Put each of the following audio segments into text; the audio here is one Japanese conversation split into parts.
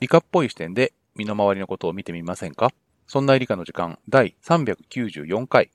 理科っぽい視点で身の回りのことを見てみませんか？そんな理科の時間第394回。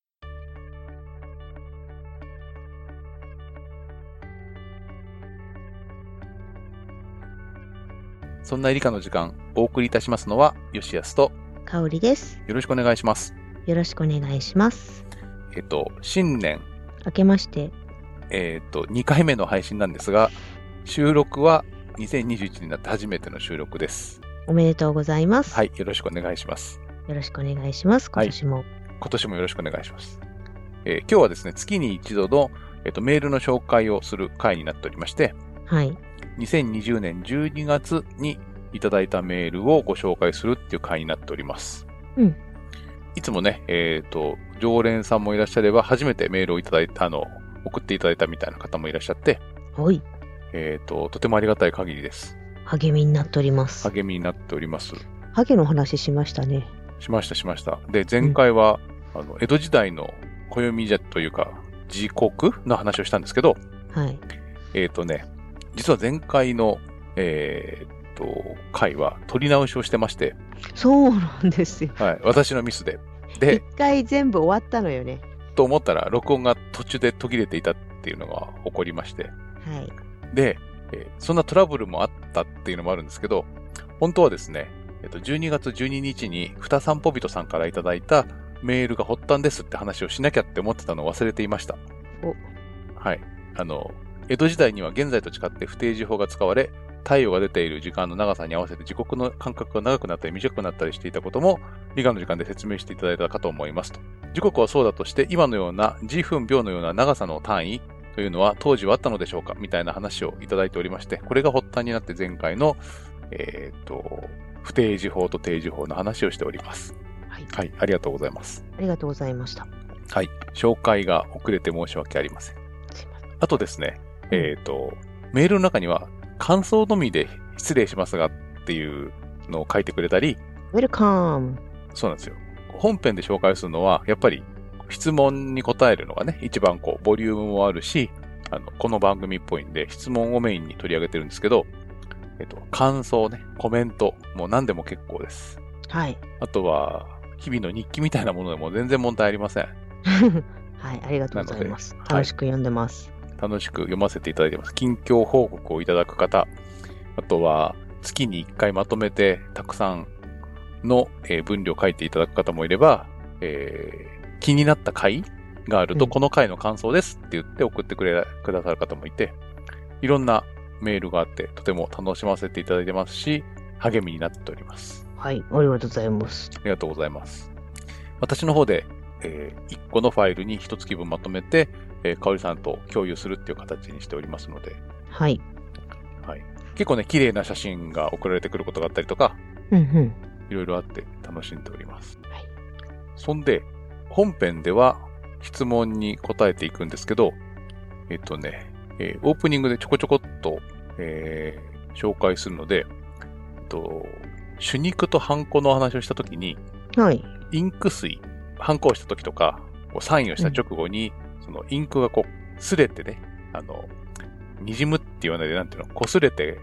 そんな理科の時間、お送りいたしますのは吉安と香織です。 よろしくお願いします。 よろしくお願いします。 新年明けまして、 2回目の配信なんですが、収録は2021年になって初めての収録です。 おめでとうございます。 はい、よろしくお願いします。 よろしくお願いします。今年も。 はい、今年もよろしくお願いします。今日はですね、月に一度の、メールの紹介をする回になっておりまして、 はい。 2020年12月にいただいたメールをご紹介するっていう回になっております。 うん。 いつもね、常連さんもいらっしゃれば、初めてメールをいただいた、送っていただいたみたいな方もいらっしゃって、 はい。 とてもありがたい限りです。 励みになっております。 励みになっております。 ハゲの話しましたね。 しました。で、前回は、江戸時代の暦じゃというか、時刻の話をしたんですけど、 はい。 実は前回の、回は取り直しをしてまして。 そうなんですよ。 はい。私のミスで。で、 一回全部終わったのよね。 と思ったら、録音が途中で途切れていたっていうのが起こりまして。 はい。 で、そんなトラブルもあったっていうのもあるんですけど、本当はですね、12月12日にふたさんぽびとさんからいただいたメールが発端ですって話をしなきゃって思ってたのを忘れていました。はい。江戸時代には現在と違って不定時法が使われ、太陽が出ている時間の長さに合わせて時刻の間隔が長くなったり短くなったりしていたことも理科の時間で説明していただいたかと思いますと。時刻はそうだとして今のような時分秒のような長さの単位というのは当時はあったのでしょうかみたいな話をいただいておりまして、これが発端になって前回の、不定時法と定時法の話をしております。 はい。 はい、ありがとうございます。 ありがとうございました。 はい、紹介が遅れて申し訳ありません。あとですね、メールの中には感想のみで失礼しますがっていうのを書いてくれたり、 ウェルカム。 そうなんですよ。本編で紹介するのは、やっぱり質問に答えるのがね、一番ボリュームもあるし、この番組っぽいんで、質問をメインに取り上げてるんですけど、感想ね、コメント、もう何でも結構です。 はい。 あとは、日々の日記みたいなものでも全然問題ありません。 はい、ありがとうございます。 はい、 楽しく読んでます。 楽しく読ませていただいています。近況報告をいただく方、あとは月に1回まとめてたくさんの分量を書いていただく方もいれば、気になった回があると、この回の感想ですって言って送ってくださる方もいて、いろんなメールがあってとても楽しませていただいてますし、励みになっております。 はい、ありがとうございます。 ありがとうございます。私の方で、1個のファイルに1月分まとめて、香織さんと共有するっていう形にしておりますので、 はい。 はい。結構ね、綺麗な写真が送られてくることがあったりとか、いろいろあって楽しんでおります。 はい。 そんで、本編では質問に答えていくんですけど、オープニングでちょこちょこっと、紹介するので、手肉とハンコの話をしたときに、 はい。 インク水、ハンコをしたときとか、サインをした直後に、そのインクが擦れてね、滲むって言わないで、なんていうの、擦れて、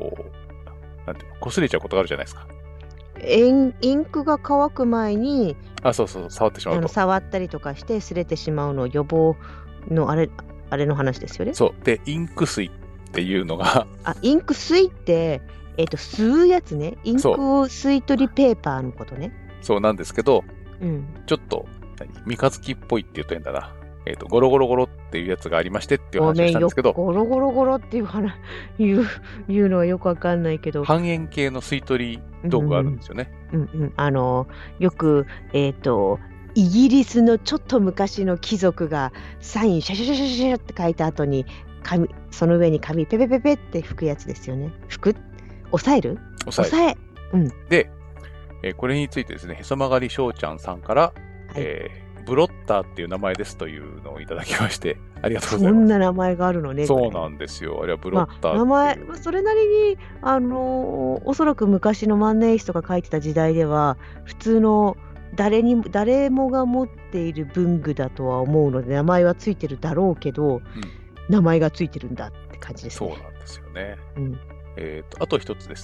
擦れちゃうことがあるじゃないですか。 インクが乾く前に、 そう、触ってしまうと。 触ったりとかして擦れてしまうの予防のあれの話ですよね。 そう。で、インク水っていうのがインク水って、吸うやつね。インク吸い取りペーパーのことね。 そうなんですけど、ちょっと、三日月っぽいって言うと変だな。ゴロゴロゴロっていうやつがありましてっていう話をしたんですけど。 ゴロゴロゴロっていういうのはよくわかんないけど。 半円形の吸い取り道具があるんですよね。 よく、イギリスのちょっと昔の貴族がサインシャシャシャシャシャって書いた後にその上に紙ペペペペって拭くやつですよね。押さえる？押さえ。 で、これについてですね、へそ曲がりしょうちゃんさんから、 はい、 ブロッターっていう名前ですというのをいただきまして、ありがとうございます。 そんな名前があるのね。 そうなんですよ。あれはブロッターっていう、 名前、それなりに、おそらく昔の万年筆とか書いてた時代では、普通の誰もが持っている文具だとは思うので、名前はついてるだろうけど、名前がついてるんだって感じですね。 そうなんですよね。あと一つですね、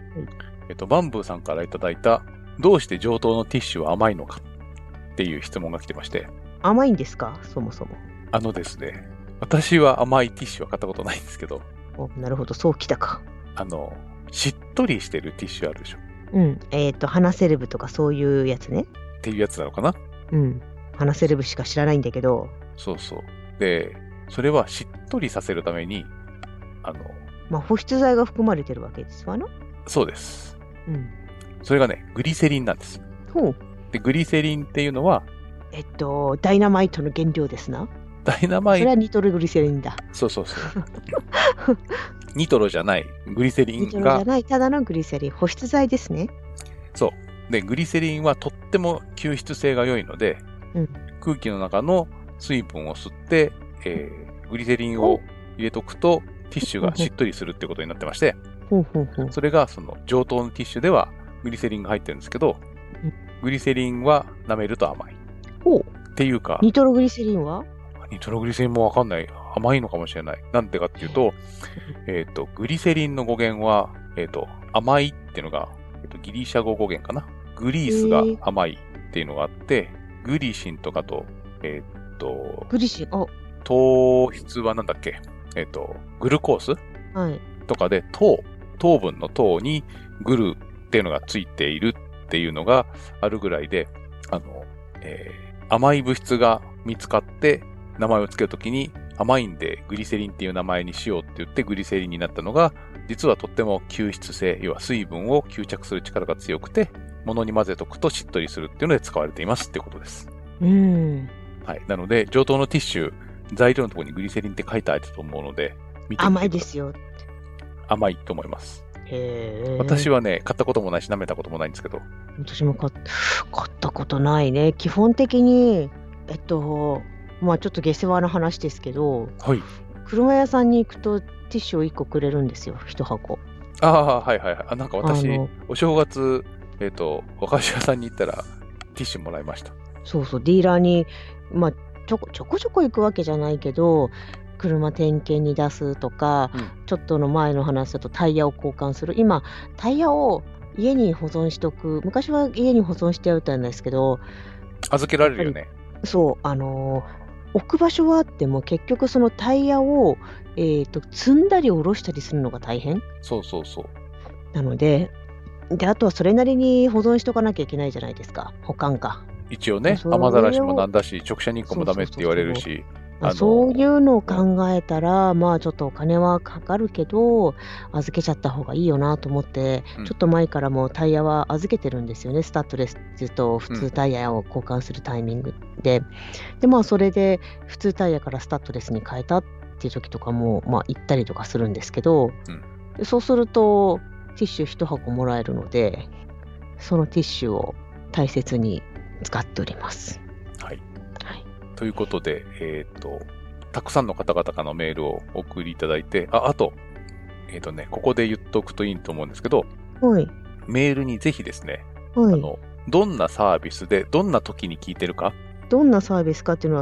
バンブーさんからいただいた、どうして上等のティッシュは甘いのかっていう質問が来てまして。 甘いんですか、そもそも。 ですね、私は甘いティッシュは買ったことないんですけど。 なるほど、そうきたか。 しっとりしてるティッシュあるでしょ。 うん。鼻セレブとかそういうやつね。 っていうやつなのかな。 うん。鼻セレブしか知らないんだけど。 そうそう。で、それはしっとりさせるために、 保湿剤が含まれてるわけですわな。 そうです。 うん。 それがね、グリセリンなんです。 ほう。 で、グリセリンっていうのは、 ダイナマイトの原料ですな。 ダイナマイト。 それはニトログリセリンだ。 そうそうそう。ニトロじゃない、グリセリンが。 ニトロじゃない、ただのグリセリン。保湿剤ですね。 そう。で、グリセリンはとっても吸湿性が良いので、空気の中の水分を吸って、グリセリンを入れとくと、ティッシュがしっとりするってことになってまして、それがその上等のティッシュではグリセリンが入ってるんですけど、グリセリンは舐めると甘い。っていうか、 ニトログリセリンは？ ニトログリセリンもわかんない。甘いのかもしれない。なんでかっていうと、グリセリンの語源は、甘いっていうのが、ギリシャ語語源かな。グリースが甘いっていうのがあって、グリシンとかと、 グリシン、 糖質はなんだっけ、グルコース、 はい、 とかで糖分の糖にグルっていうのがついているっていうのがあるぐらいで、甘い物質が見つかって名前を付けるときに甘いんでグリセリンっていう名前にしようって言ってグリセリンになったのが、実はとっても吸湿性、要は水分を吸着する力が強くて、物に混ぜとくとしっとりするっていうので使われていますっていうことです。はい。なので、上等のティッシュ、材料のところにグリセリンって書いてあると思うので、見てみて甘いですよ。 甘いと思います。 へー。 私はね、買ったこともないし、舐めたこともないんですけど。 私も買ったことないね。基本的に、ちょっと下世話な話ですけど、 はい。 車屋さんに行くとティッシュを1個くれるんですよ、1箱。 はいはいはい。なんか私、お正月、和菓子屋さんに行ったら、ティッシュもらいました。 そうそう、ディーラーに、ちょこちょこ行くわけじゃないけど、車点検に出すとか、ちょっとの前の話だとタイヤを交換する。今、タイヤを家に保存しとく。昔は家に保存しておいたんですけど、 預けられるよね。 そう、置く場所はあっても、結局そのタイヤを、積んだり下ろしたりするのが大変。 そうそうそう。 なので、あとはそれなりに保存しとかなきゃいけないじゃないですか。保管か。 一応ね、雨ざらしもなんだし、直射日光もダメって言われるし。 そういうのを考えたら、ちょっとお金はかかるけど、預けちゃった方がいいよなと思って、ちょっと前からもうタイヤは預けてるんですよね。スタッドレスと普通タイヤを交換するタイミングで。で、それで普通タイヤからスタッドレスに変えたっていう時とかも、行ったりとかするんですけど、そうすると、ティッシュ1箱もらえるので、そのティッシュを大切に使っております。 はい。ということで、たくさんの方々からのメールをお送りいただいて、あと、ここで言っとくといいと思うんですけど、メールにぜひですね、どんなサービスで、どんな時に聞いてるか。 どんなサービスかっていうのは、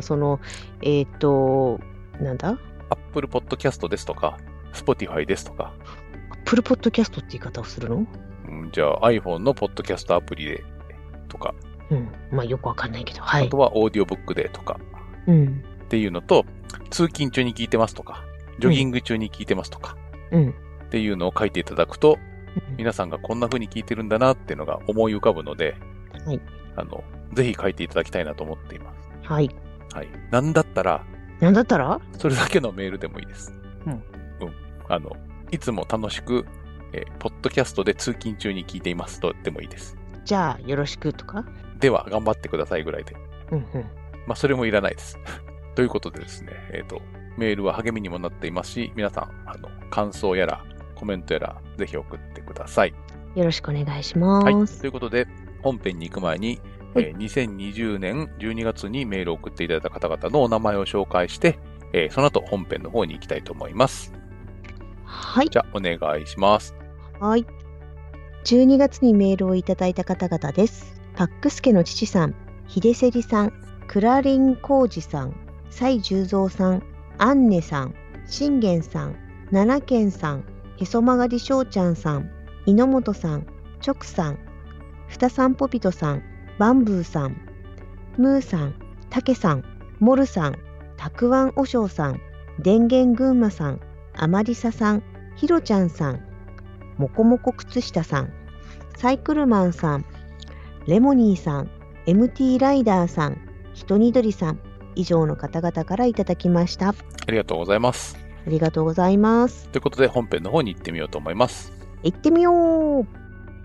なんだ？ Apple Podcast ですとか、Spotify ですとか。 Apple Podcast って言い方をするの？ じゃあ iPhone のポッドキャストアプリでとか。 よくわかんないけど、 はい。あとはオーディオブックでとか。っていうのと、通勤中に聞いてますとか、ジョギング中に聞いてますとか。っていうのを書いていただくと、皆さんがこんな風に聞いてるんだなっていうのが思い浮かぶので、ぜひ書いていただきたいなと思っています。はい。なんだったらそれだけのメールでもいいです。いつも楽しく、ポッドキャストで通勤中に聞いていますとでもいいです。 じゃあ、よろしくとか？ では、頑張ってくださいぐらいで。それもいらないです。ということでですね、メールは励みにもなっていますし、皆さん、感想やら、コメントやら、ぜひ送ってください。 よろしくお願いします。 ということで、本編に行く前に、2020年12月にメールを送っていただいた方々のお名前を紹介して、その後本編の方に行きたいと思います。じゃあ、お願いします。 12月にメールをいただいた方々です。パックスケの父さん、秀芹さん、クラリン浩二さん、蔡十三さん、アンネさん、信玄さん、奈良県さん、へそ曲がりしょうちゃんさん、 猪本さん、直さん、ふたさんぽびとさん、バンブーさん、ムーさん、たけさん、モルさん、たくわんおしょうさん、電源群馬さん、あまりささん、ひろちゃんさん、もこもこ靴下さん、サイクルマンさん、レモニーさん、MT ライダーさん、ひとにどりさん、以上の方々からいただきました。 ありがとうございます。 ありがとうございます。 ということで本編の方に行ってみようと思います。 行ってみよう。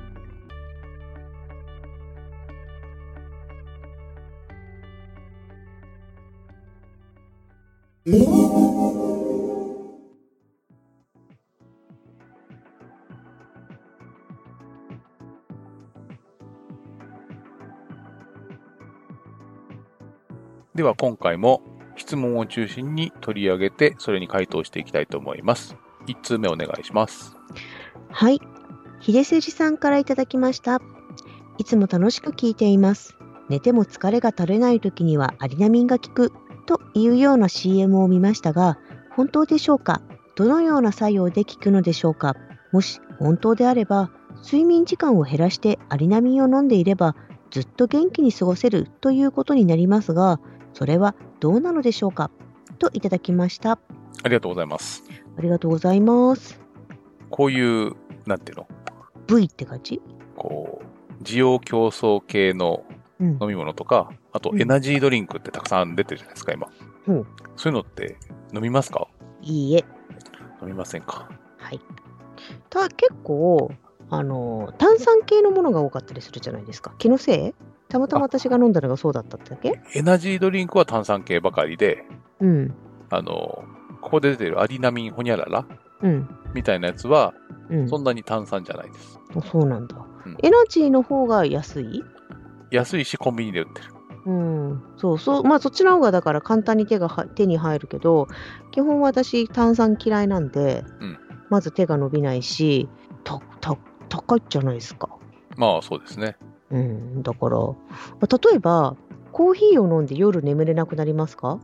では今回も質問を中心に取り上げてそれに回答していきたいと思います。1通目お願いします。 はい。秀筋さんからいただきました。いつも楽しく聞いています。寝ても疲れが取れない時にはアリナミンが効くというような CM を見ましたが、本当でしょうか？どのような作用で効くのでしょうか？もし本当であれば、睡眠時間を減らしてアリナミンを飲んでいれば、ずっと元気に過ごせるということになりますが、それはどうなのでしょうか？といただきました。 ありがとうございます。 ありがとうございます。 こういう、なんていうの？ V って感じ？ こう、需要競争系の飲み物とか、あとエナジードリンクってたくさん出てるじゃないですか、今。そういうのって飲みますか？ いいえ。 飲みませんか？ はい。結構、炭酸系のものが多かったりするじゃないですか。気のせい？たまたま私が飲んだのがそうだったってだけ？ エナジードリンクは炭酸系ばかりで、ここで出てるアリナミンホニャララ、みたいなやつは、そんなに炭酸じゃないです。 そうなんだ。エナジーの方が安い？ 安いし、コンビニで売ってる。 まあそっちの方がだから簡単に手に入るけど、基本私炭酸嫌いなんで、まず手が伸びないし、高いじゃないですか。 まあそうですね。 だから、例えばコーヒーを飲んで夜眠れなくなりますか？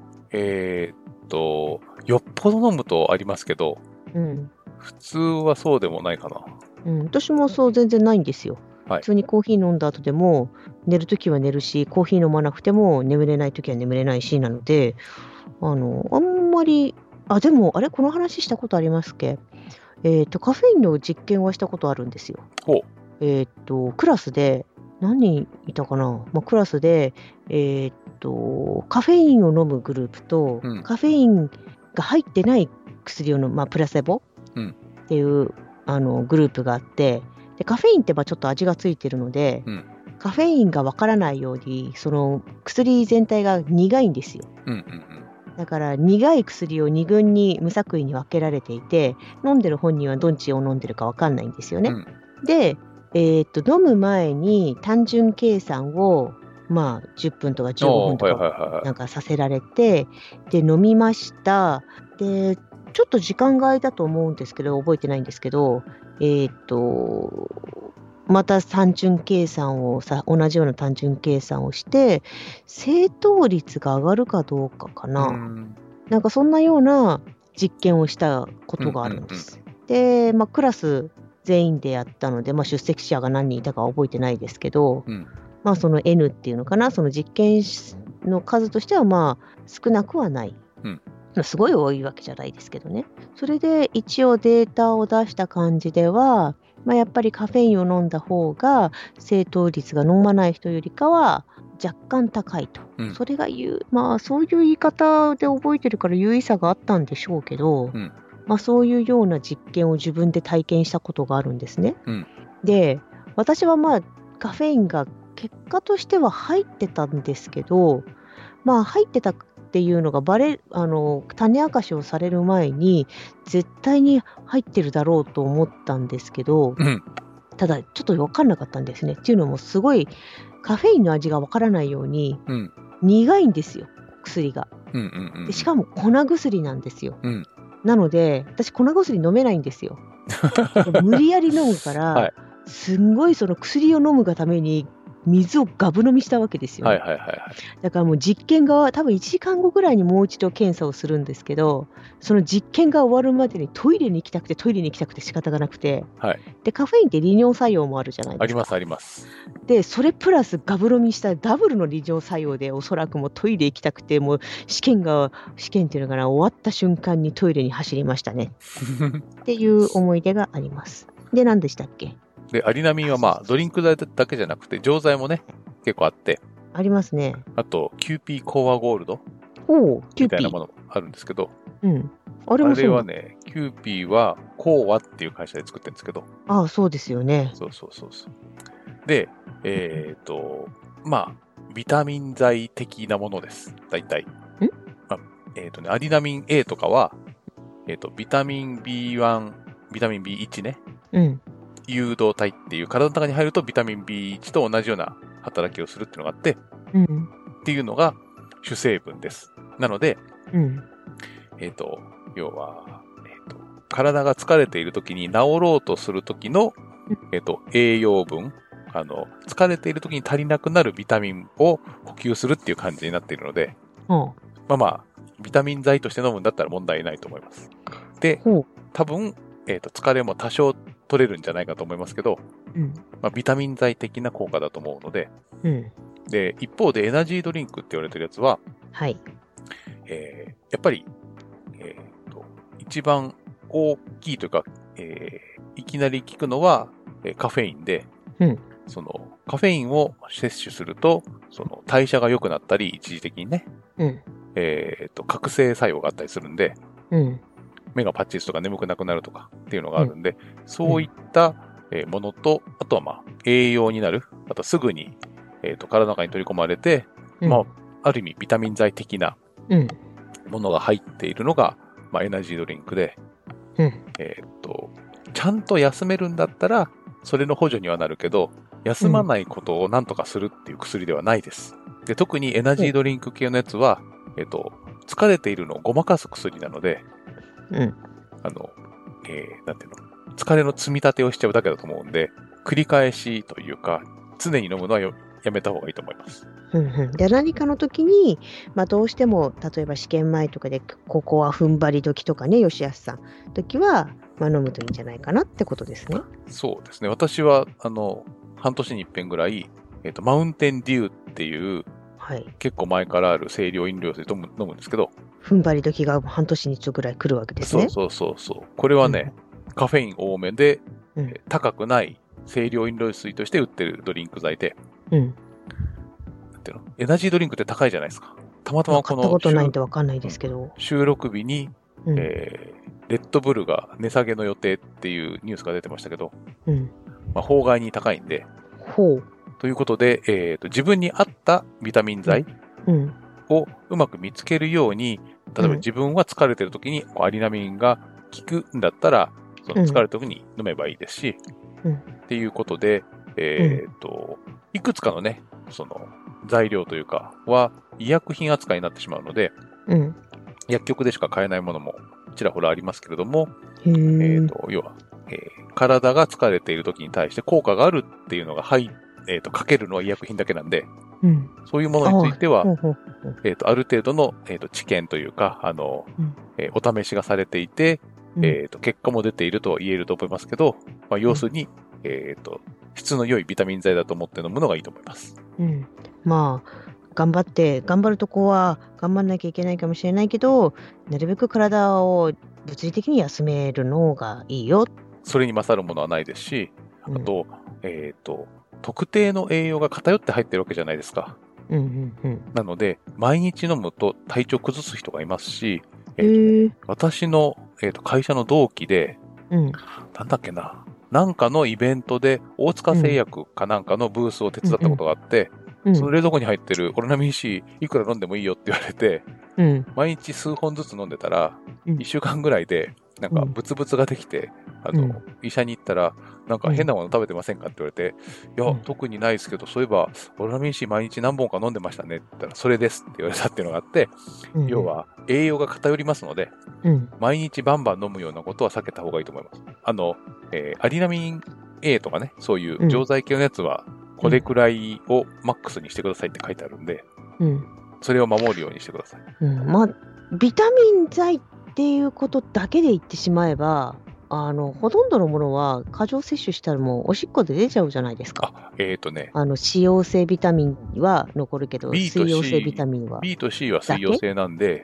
よっぽど飲むとありますけど、普通はそうでもないかな。 私もそう全然ないんですよ。 はい、 普通にコーヒー飲んだ後でも寝るときは寝るし、コーヒー飲まなくても眠れないときは眠れないしなので、あんまり、でもこの話したことありますっけ？カフェインの実験はしたことあるんですよ。クラスで何人いたかな、クラスで、カフェインを飲むグループと、カフェインが入ってない薬を飲む、プラセボっていう、グループがあって、でカフェインってちょっと味がついてるので、カフェインがわからないようにその薬全体が苦いんですよ。だから苦い薬を2群に無作為に分けられていて、飲んでる本人はどっちを飲んでるか分かんないんですよね。で、飲む前に単純計算を10分とか15分とかなんかさせられて、で飲みました。でちょっと時間が空いたと思うんですけど、覚えてないんですけど、また単純計算を同じような単純計算をして、正答率が上がるかどうかかな。なんかそんなような実験をしたことがあるんです。で、クラス全員でやったので、出席者が何人いたかは覚えてないですけど、その N っていうのかな、その実験の数としては少なくはない。すごい多いわけじゃないですけどね。それで一応データを出した感じでは、やっぱりカフェインを飲んだ方が正答率が飲まない人よりかは若干高いと。それがそういう言い方で覚えてるから有意差があったんでしょうけど、そういうような実験を自分で体験したことがあるんですね。で、私はカフェインが結果としては入ってたんですけど、入ってたっていうのが種明かしをされる前に絶対に入ってるだろうと思ったんですけど、ただちょっと分かんなかったんですね。っていうのもすごいカフェインの味が分からないように、苦いんですよ、薬が。でしかも粉薬なんですよ。なので私粉薬飲めないんですよ。無理やり飲むから、すんごいその薬を飲むがために水をガブ飲みしたわけですよね。だからもう実験が多分1時間後ぐらいにもう一度検査をするんですけど、その実験が終わるまでにトイレに行きたくて仕方がなくて、でカフェインって利尿作用もあるじゃないですか。 あります。 でそれプラスガブ飲みしたダブルの利尿作用で、おそらくもうトイレ行きたくて、もう試験っていうのかな、終わった瞬間にトイレに走りましたねっていう思い出があります。で何でしたっけ？ でアリナミンはドリンク剤だけじゃなくて錠剤もね結構あって、 ありますね。 あとキューピーコアゴールドみたいなものもあるんですけど、あれはね、キューピーはコアっていう会社で作ってるんですけど、 そうですよね。 そう。で、ビタミン剤的なものです。大体。アリナミン A とかは、ビタミン B1、ビタミン B1 ね。誘導体っていう体の中に入るとビタミン B1 と同じような働きをするっていうのがあって、っていうのが主成分です。なので、要は、体が疲れているときに治ろうとするときの、栄養分、疲れているときに足りなくなるビタミンを補給するっていう感じになっているので、ビタミン剤として飲むんだったら問題ないと思います。で、多分、疲れも多少取れるんじゃないかと思いますけど、ビタミン剤的な効果だと思うので、で、一方でエナジードリンクって言われてるやつは、やっぱり、一番大きいというか、いきなり効くのは、カフェインで、そのカフェインを摂取すると、その代謝が良くなったり、一時的にね、覚醒作用があったりするんで、目がパッチリとか眠くなくなるとかっていうのがあるんで、そういったものと、あとは栄養になる、あとすぐに、体の中に取り込まれて、ある意味ビタミン剤的なものが入っているのが、エナジードリンクで、ちゃんと休めるんだったら、それの補助にはなるけど、休まないことをなんとかするっていう薬ではないです。で、特にエナジードリンク系のやつは、疲れているのをごまかす薬なので、なんていうの、疲れの積み立てをしちゃうだけだと思うんで、繰り返しというか、常に飲むのはやめた方がいいと思います。 で、何かの時に、どうしても、例えば試験前とかで、ここは踏ん張り時とかね、吉安さん、時は、飲むといいんじゃないかなってことですね。 そうですね。私は、半年に一遍ぐらい、マウンテンデューっていう、結構前からある清涼飲料水飲むんですけど、 踏ん張り時が半年に一度ぐらい来るわけですね。 そう。これはね、カフェイン多めで、高くない清涼飲料水として売ってるドリンク剤で、エナジードリンクって高いじゃないですか。たまたまこの買ったことないんで分かんないですけど、 収録日に、レッドブルが値下げの予定っていうニュースが出てましたけど、法外に高いんで、ということで、自分に合ったビタミン剤をうまく見つけるように、例えば自分は疲れてる時にアリナミンが効くんだったら、その疲れる時に飲めばいいですし、っていうことで、いくつかのね、その材料というかは医薬品扱いになってしまうので、薬局でしか買えないものもちらほらありますけれども、要は、体が疲れている時に対して効果があるっていうのがかけるのは医薬品だけなんで、そういうものについては、ある程度の、知見というか、お試しがされていて、結果も出ていると言えると思いますけど、要するに、質の良いビタミン剤だと思って飲むのがいいと思います。 頑張るとこは頑張んなきゃいけないかもしれないけど、なるべく体を物理的に休めるのがいいよ。 それに勝るものはないですし、あと、特定の栄養が偏って入ってるわけじゃないですか。なので、毎日飲むと体調崩す人がいますし、私の、会社の同期で、なんだっけな、なんかのイベントで大塚製薬かなんかのブースを手伝ったことがあって、その冷蔵庫に入ってるオロナミン C いくら飲んでもいいよって言われて、毎日数本ずつ飲んでたら、1週間ぐらいで、なんかブツブツができて、医者に行ったら、なんか変なもの食べてませんかって言われて、いや、特にないですけど、そういえば、オロナミン C 毎日何本か飲んでましたねって言ったら、それですって言われたっていうのがあって、要は、栄養が偏りますので、毎日バンバン飲むようなことは避けた方がいいと思います。アリナミン A とかね、そういう錠剤系のやつは、 これくらいをマックスにしてくださいって書いてあるんで、 うん。 それを守るようにしてください。 まあ、ビタミン剤っていうことだけで言ってしまえば、ほとんどのものは過剰摂取したらもうおしっこで出ちゃうじゃないですか。脂溶性ビタミンは残るけど、 B と水溶性 C ビタミンは B と C は水溶性なんで、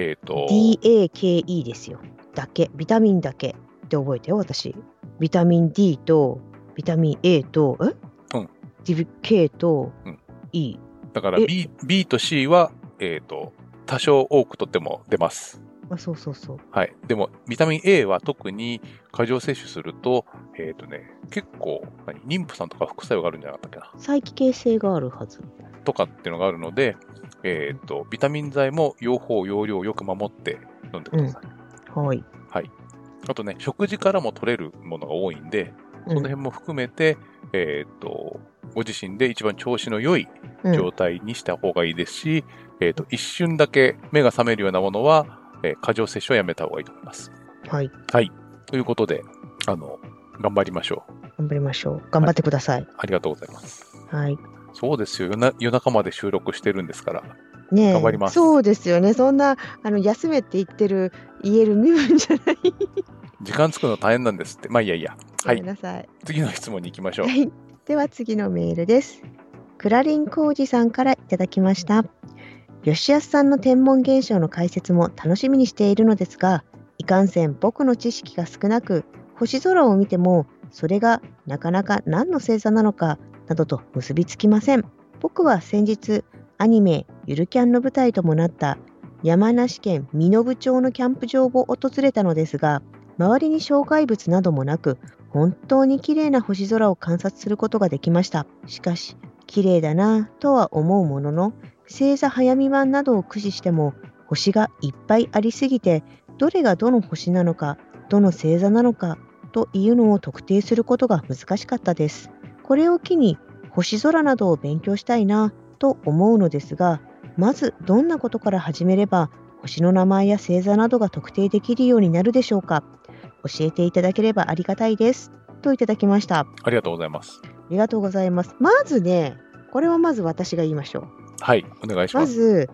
DAKE ですよ。だけ。ビタミンだけって覚えてよ、私。ビタミン D とビタミン A と、K と E。 だから B と C は、多少多くとっても出ます。 そうそうそう。 はい。でも、ビタミン A は特に過剰摂取すると、結構、妊婦さんとか副作用があるんじゃなかったっけな。 再帰形性があるはず。 とかっていうのがあるので、ビタミン剤も用法、用量をよく守って飲んでください。 はい。 はい。あとね、食事からも取れるものが多いんで、その辺も含めて、ご自身で一番調子の良い状態にした方がいいですし、一瞬だけ目が覚めるようなものは、過剰摂取はやめた方がいいと思います。 はい。 はい。ということで、頑張りましょう。 頑張りましょう。頑張ってください。はい、 ありがとうございます。 はい。 そうですよ。夜中まで収録してるんですから。 ね、 頑張ります。 そうですよね。そんな、休めって言える身分じゃない。 時間作るの大変なんですって。まあいいやいや。はい。 ごめんなさい。 次の質問に行きましょう。 はい。では次のメールです。クラリン浩二さんからいただきました。吉安さんの天文現象の解説も楽しみにしているのですが、いかんせん僕の知識が少なく、星空を見てもそれがなかなか何の星座なのかなどと結びつきません。僕は先日アニメゆるキャンの舞台ともなった山梨県身延町のキャンプ場を訪れたのですが、周りに障害物などもなく、本当に綺麗な星空を観察することができました。しかし、綺麗だなぁとは思うものの、星座早見版などを駆使しても、星がいっぱいありすぎて、どれがどの星なのか、どの星座なのかというのを特定することが難しかったです。これを機に、星空などを勉強したいなと思うのですが、まずどんなことから始めれば、星の名前や星座などが特定できるようになるでしょうか。教えていただければありがたいです。といただきました。 ありがとうございます。 ありがとうございます。まずね、これはまず私が言いましょう。 はい、お願いします。 まず、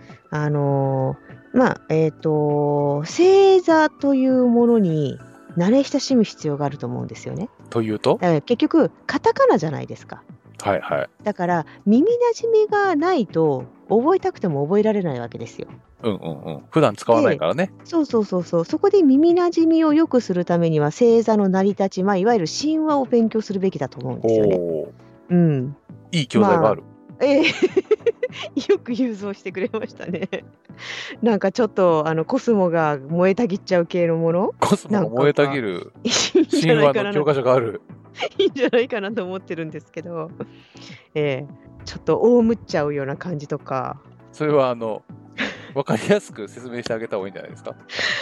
星座というものに慣れ親しむ必要があると思うんですよね。 というと？ だから結局、カタカナじゃないですか。 はいはい。 だから、耳なじみがないと、覚えたくても覚えられないわけですよ。 普段使わないからね。 そう。そこで耳なじみを良くするためには、星座の成り立ち、いわゆる神話を勉強するべきだと思うんですよね。 いい教材がある。 よく郵送してくれましたね。なんかちょっとコスモが燃えたぎっちゃう系のもの。 コスモが燃えたぎる神話の教科書がある。 いいんじゃないかなと思ってるんですけど、ちょっと大むっちゃうような感じとか。 それは分かりやすく説明してあげた方がいいんじゃないですか。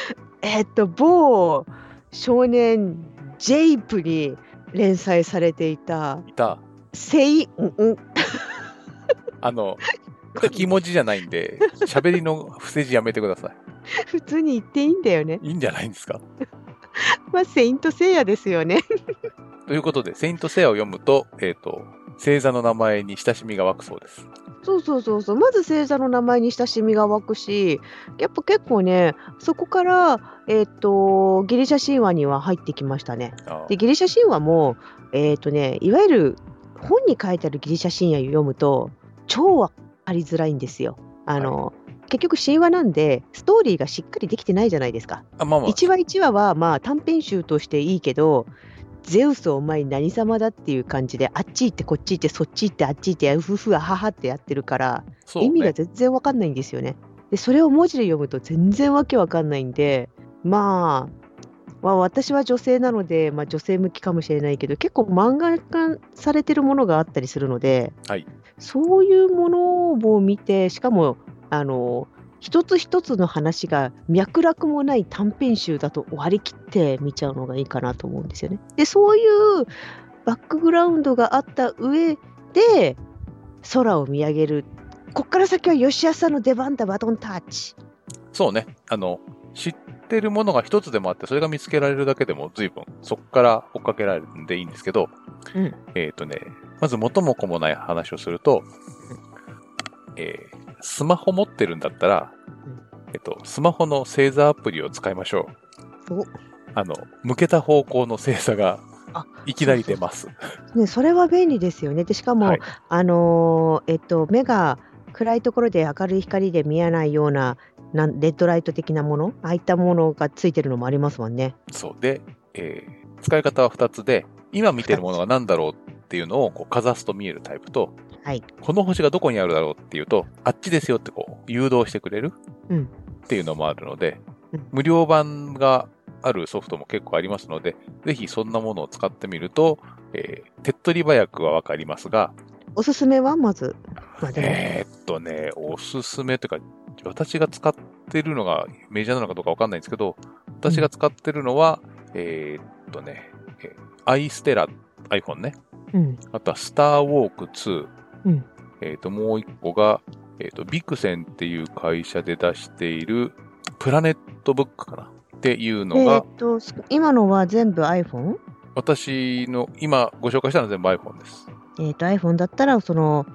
某少年ジェイプに連載されていた書き文字じゃないんで、喋りの伏せ字やめてください。 普通に言っていいんだよね。 いいんじゃないんですか。 セイントセイヤですよね。 ということで、セイントセイヤを読むと、星座の名前に親しみが湧くそうです。 そう。まず星座の名前に親しみが湧くし、やっぱ結構ね、そこから、ギリシャ神話には入ってきましたね。で、ギリシャ神話も、いわゆる本に書いてあるギリシャ神話を読むと、超わかりづらいんですよ。結局神話なんで、ストーリーがしっかりできてないじゃないですか。一話一話は短編集としていいけど、ゼウスお前何様だっていう感じで、あっち行ってこっち行ってそっち行ってあっち行ってうふふあははってやってるから、意味が全然わかんないんですよね。でそれを文字で読むと全然わけわかんないんで、私は女性なので、女性向きかもしれないけど、結構漫画化されてるものがあったりするので、そういうものを見て、しかも一つ一つの話が脈絡もない短編集だと割り切って見ちゃうのがいいかなと思うんですよね。で、そういうバックグラウンドがあった上で空を見上げる。こっから先は吉安さんの出番だ、バトンタッチ。 そうね。知ってるものが一つでもあって、それが見つけられるだけでも随分そこから追っかけられるんでいいんですけど、 まず元も子もない話をすると、スマホ持ってるんだったら、スマホの星座アプリを使いましょう。向けた方向の星座がいきなり出ます。 ね、それは便利ですよね。で、しかも、 はい。 目が暗いところで明るい光で見えないような、レッドライト的なもの、ああいったものがついてるのもありますもんね。 そうで、使い方は2つで、今見てるものが何だろうっていうのをこうかざすと見えるタイプと、 はい。 この星がどこにあるだろうっていうと、あっちですよってこう誘導してくれるうん。 っていうのもあるので、 うん無料版があるソフトも結構ありますので、ぜひそんなものを使ってみると、手っ取り早くはわかりますが、 おすすめはまず、 おすすめというか、私が使ってるのがメジャーなのかどうかわかんないんですけど、私が使ってるのは、アイステラ、iPhone ね。 うん。 あとはスターウォーク2。 うん。 もう一個が、ビクセンっていう会社で出しているプラネットブックかなっていうのが、 今のは全部 iPhone？ 私の今ご紹介したのは全部 iPhone です。 iPhone だったら、と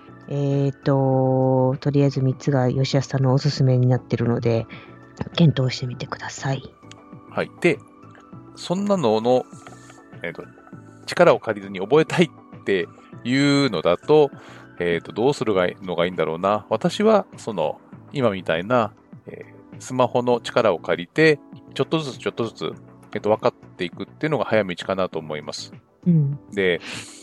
りあえず3つが吉安さんのおすすめになってるので、検討してみてください。 はい。で、そんなのの、力を借りずに覚えたいっていうのだと、どうするのがいいんだろうな。私は、今みたいな、スマホの力を借りて、ちょっとずつ、分かっていくっていうのが早道かなと思います。 うん。 で、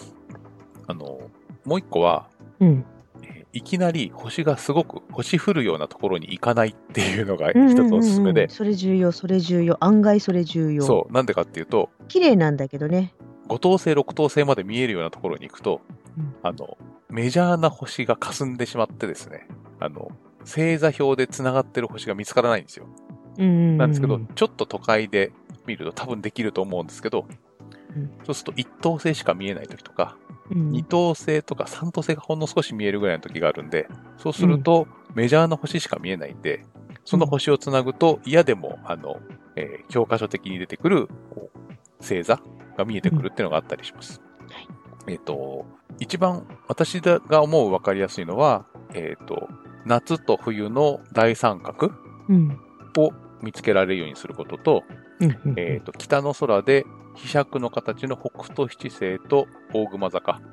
もう一個は、いきなり星がすごく星降るようなところに行かないっていうのが一つおすすめで。 それ重要。案外それ重要。 そう。なんでかっていうと、 綺麗なんだけどね。 5等星、6等星まで見えるようなところに行くと、メジャーな星が霞んでしまってですね、星座表で繋がってる星が見つからないんですよ。なんですけど、ちょっと都会で見ると多分できると思うんですけど、そうすると1等星しか見えない時とか、2等星とか3等星がほんの少し見えるぐらいの時があるんで、そうするとメジャーな星しか見えないんで、その星をつなぐと嫌でも、教科書的に出てくる星座が見えてくるっていうのがあったりします。一番私が思う分かりやすいのは、夏と冬の大三角を見つけられるようにすることと、北の空で飛尺の形の北斗七星と大熊座か、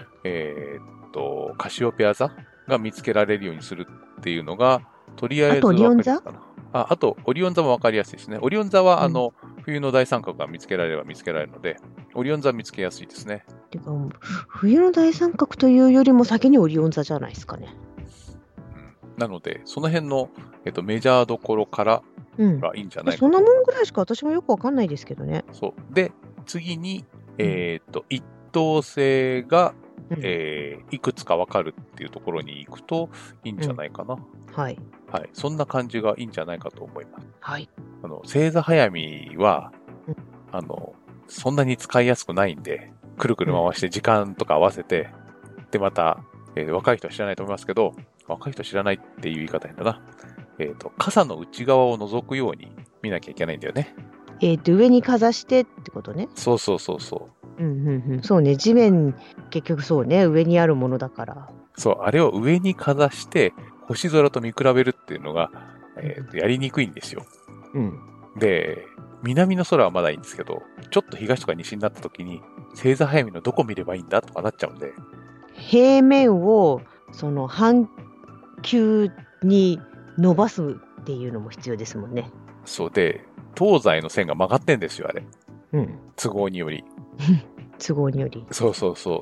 カシオペア座が見つけられるようにするっていうのが、とりあえず分かりやすいかな。あと、オリオン座も分かりやすいですね。オリオン座は、冬の大三角が見つけられれば見つけられるので、オリオン座見つけやすいですね。 てか、冬の大三角というよりも先にオリオン座じゃないですかね。 なので、その辺の、メジャーどころからがいいんじゃないかそんなもんぐらいしか私もよくわかんないですけどね。 そう。で、次に、一等星が、いくつかわかるっていうところに行くといいんじゃないかな。 はい。 はい。そんな感じがいいんじゃないかと思います。 はい。 星座早見は、そんなに使いやすくないんで、くるくる回して時間とか合わせて、で、また、若い人は知らないと思いますけど、若い人知らないっていう言い方変だな。傘の内側を覗くように見なきゃいけないんだよね。 上にかざしてってことね。 そう。 そうね、地面、結局そうね、上にあるものだから。 そう、あれを上にかざして、星空と見比べるっていうのが、やりにくいんですよ。で、南の空はまだいいんですけど、ちょっと東とか西になった時に、星座早見のどこ見ればいいんだとかなっちゃうんで。 平面を、半球に伸ばすっていうのも必要ですもんね。 そうで、東西の線が曲がってんですよ、あれ。都合により。 都合により。 そう。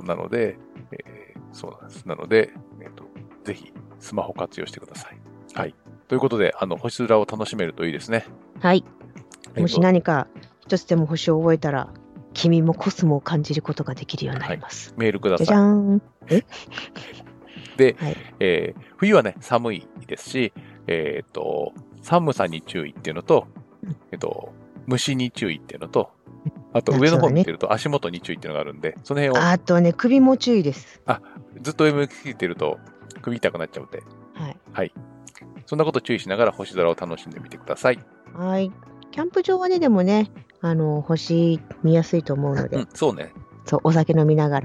なので、そうなんです。なので、ぜひ、スマホ活用してください。はい。ということで、星空を楽しめるといいですね。 はい。もし何か一つでも星を覚えたら、君もコスモを感じることができるようになります。 メールください。 じゃじゃーん。 で、冬はね、寒いですし、寒さに注意っていうのと、虫に注意っていうのと、あと上の方見てると足元に注意っていうのがあるんで、その辺を。 あとね、首も注意です。 ずっと上向きてると首痛くなっちゃうんで。はい。そんなこと注意しながら星空を楽しんでみてください。 はい。キャンプ場はね、でもね、星見やすいと思うので。 そうね。 そう、お酒飲みながら。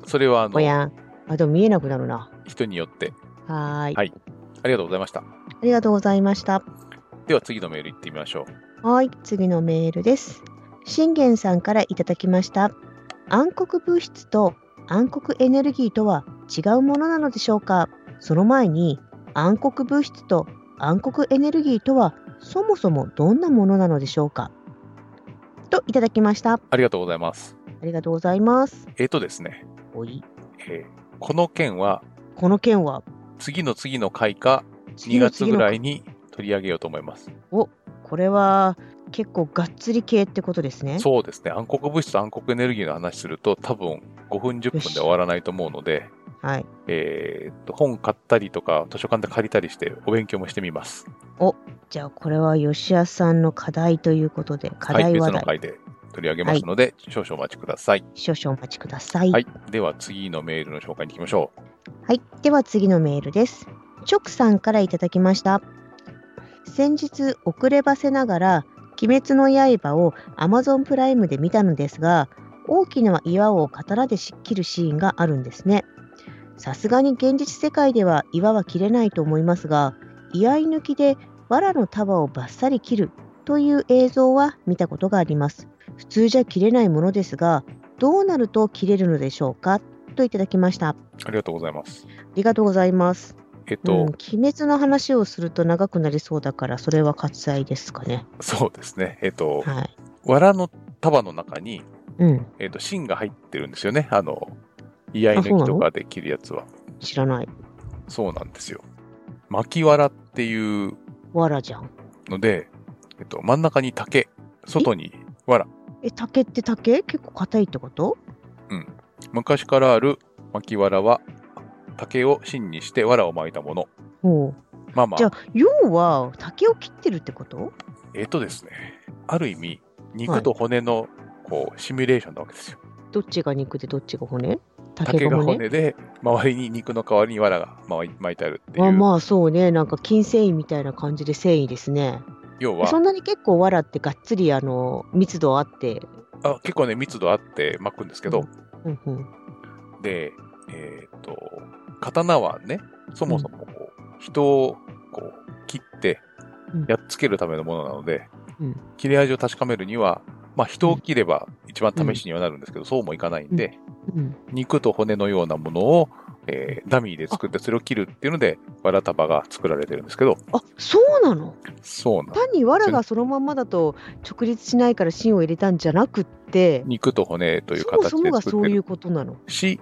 それはぼやん。でも見えなくなるな。 人によって。 はーい。 はい。ありがとうございました。 ありがとうございました。 では次のメール行ってみましょう。 はい、次のメールです。信玄さんからいただきました。暗黒物質と暗黒エネルギーとは違うものなのでしょうか。その前に、暗黒物質と暗黒エネルギーとはそもそもどんなものなのでしょうか。といただきました。 ありがとうございます。 ありがとうございます。 ですね、 おい。 この件は次の回か2月ぐらいに取り上げようと思います。 これは結構がっつり系ってことですね。 そうですね。暗黒物質と暗黒エネルギーの話すると多分5分10分で終わらないと思うので、 はい。 本買ったりとか図書館で借りたりしてお勉強もしてみます。 じゃあこれは吉安さんの課題ということで、課題話題。 別の回で取り上げますので、少々お待ちください。 少々お待ちください。 はい。では次のメールの紹介に行きましょう。 はい。では次のメールです。チョクさんからいただきました。先日遅ればせながら鬼滅の刃を Amazon プライムで見たのですが、大きな岩を刀で切るシーンがあるんですね。さすがに現実世界では岩は切れないと思いますが、居合抜きで藁の束をバッサリ切るという映像は見たことがあります。普通じゃ切れないものですが、どうなると切れるのでしょうかといただきました。 ありがとうございます。 ありがとうございます。 鬼滅の話をすると長くなりそうだから、それは割愛ですかね。 そうですね。 はい、 藁の束の中に、芯が入ってるんですよね。居合抜きとかで切るやつは。 知らない。 そうなんですよ。巻き藁っていう藁じゃん。 ので、真ん中に竹、外に藁。 竹って竹？結構硬いってこと？ うん。昔からある巻き藁は、竹を芯にして藁を巻いたもの。まあまあ。 じゃあ、要は竹を切ってるってこと？ ですね。ある意味、肉と骨の、シミュレーションなわけですよ。 どっちが肉でどっちが骨？ 竹が骨で、周りに肉の代わりに藁が巻いてあるっていう。 まあそうね。なんか筋繊維みたいな感じで繊維ですね。 要は。 そんなに結構藁ってがっつり密度あって。 結構ね、密度あって巻くんですけど。で、刀はね、そもそも人を切ってやっつけるためのものなので、切れ味を確かめるには、人を切れば一番試しにはなるんですけど、そうもいかないんで、肉と骨のようなものを、ダミーで作ってそれを切るっていうので、藁束が作られてるんですけど。 そうなの？ そうなんです。 単に藁がそのまんまだと直立しないから芯を入れたんじゃなくって、 肉と骨という形で作ってる。 そもそもがそういうことなの？ し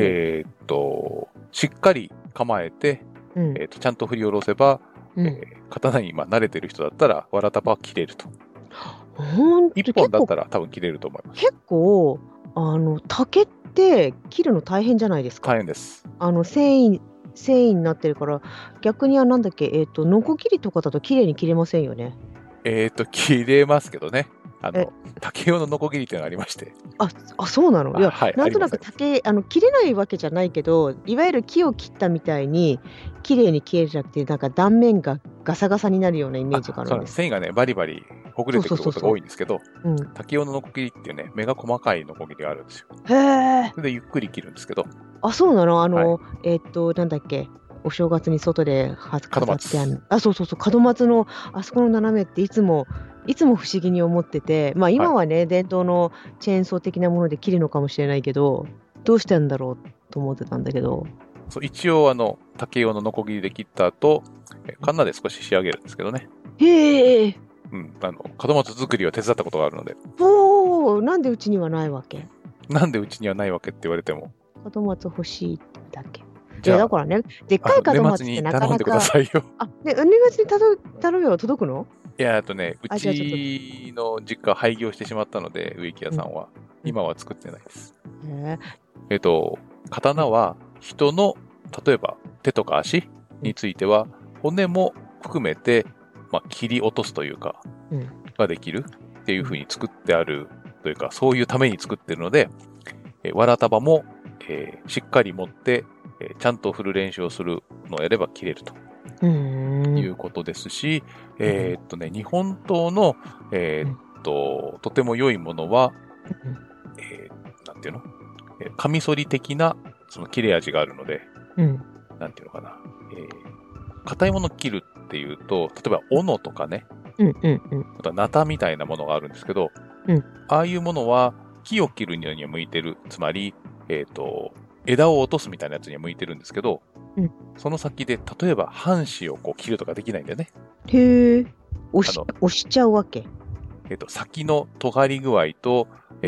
っかり構えて、ちゃんと振り下ろせば、刀に慣れてる人だったら藁束は切れると。一本だったら多分切れると思います。 結構竹って切るの大変じゃないですか。 大変です。 繊維になってるから、逆にはなんだっけ、ノコギリとかだと綺麗に切れませんよね。 切れますけどね。竹用のノコギリっていうのがありまして。 そうなの？いや、 はい、 なんとなく竹、切れないわけじゃないけど、いわゆる木を切ったみたいに、綺麗に切れるじゃなくて、なんか断面がガサガサになるようなイメージがあるんです。 繊維がね、バリバリほぐれてくることが多いんですけど、竹用のノコギリっていうね、目が細かいノコギリがあるんですよ。 へー。 それでゆっくり切るんですけど。 そうなの？なんだっけ、お正月に外で飾ってある。そう、門松のあそこの斜めっていつも不思議に思ってて、今はね、伝統のチェーンソー的なもので切るのかもしれないけど、どうしてんだろうと思ってたんだけど。 一応竹用のノコギリで切った後、カンナで少し仕上げるんですけどね。 へえ。 門松作りは手伝ったことがあるので。 なんでうちにはないわけ？ なんでうちにはないわけって言われても。 門松欲しいだけ。だからね、でっかい門松ってなかなか。 年末に頼んでくださいよ。 年末に頼めば届くの？ いや、うちの実家廃業してしまったので、植木屋さんは。今は作ってないです。刀は人の、例えば手とか足については、骨も含めて、切り落とすというか、ができるっていう風に作ってあるというか、そういうために作ってるので、藁束も、しっかり持って、ちゃんと振る練習をするのをやれば切れるということですし、日本刀の、とても良いものは、なんていうの？ カミソリ的なその切れ味があるので、 うん。 なんていうのかな。硬いものを切るっていうと、例えば斧とかね、 うんうんうん。 あとはナタみたいなものがあるんですけど、 うんああいうものは木を切るには向いてる。つまり、枝を落とすみたいなやつには向いてるんですけど、 うんその先で、例えば半紙をこう切るとかできないんだよね。 へえ。押あしちゃうわけ。 先の尖り具合と、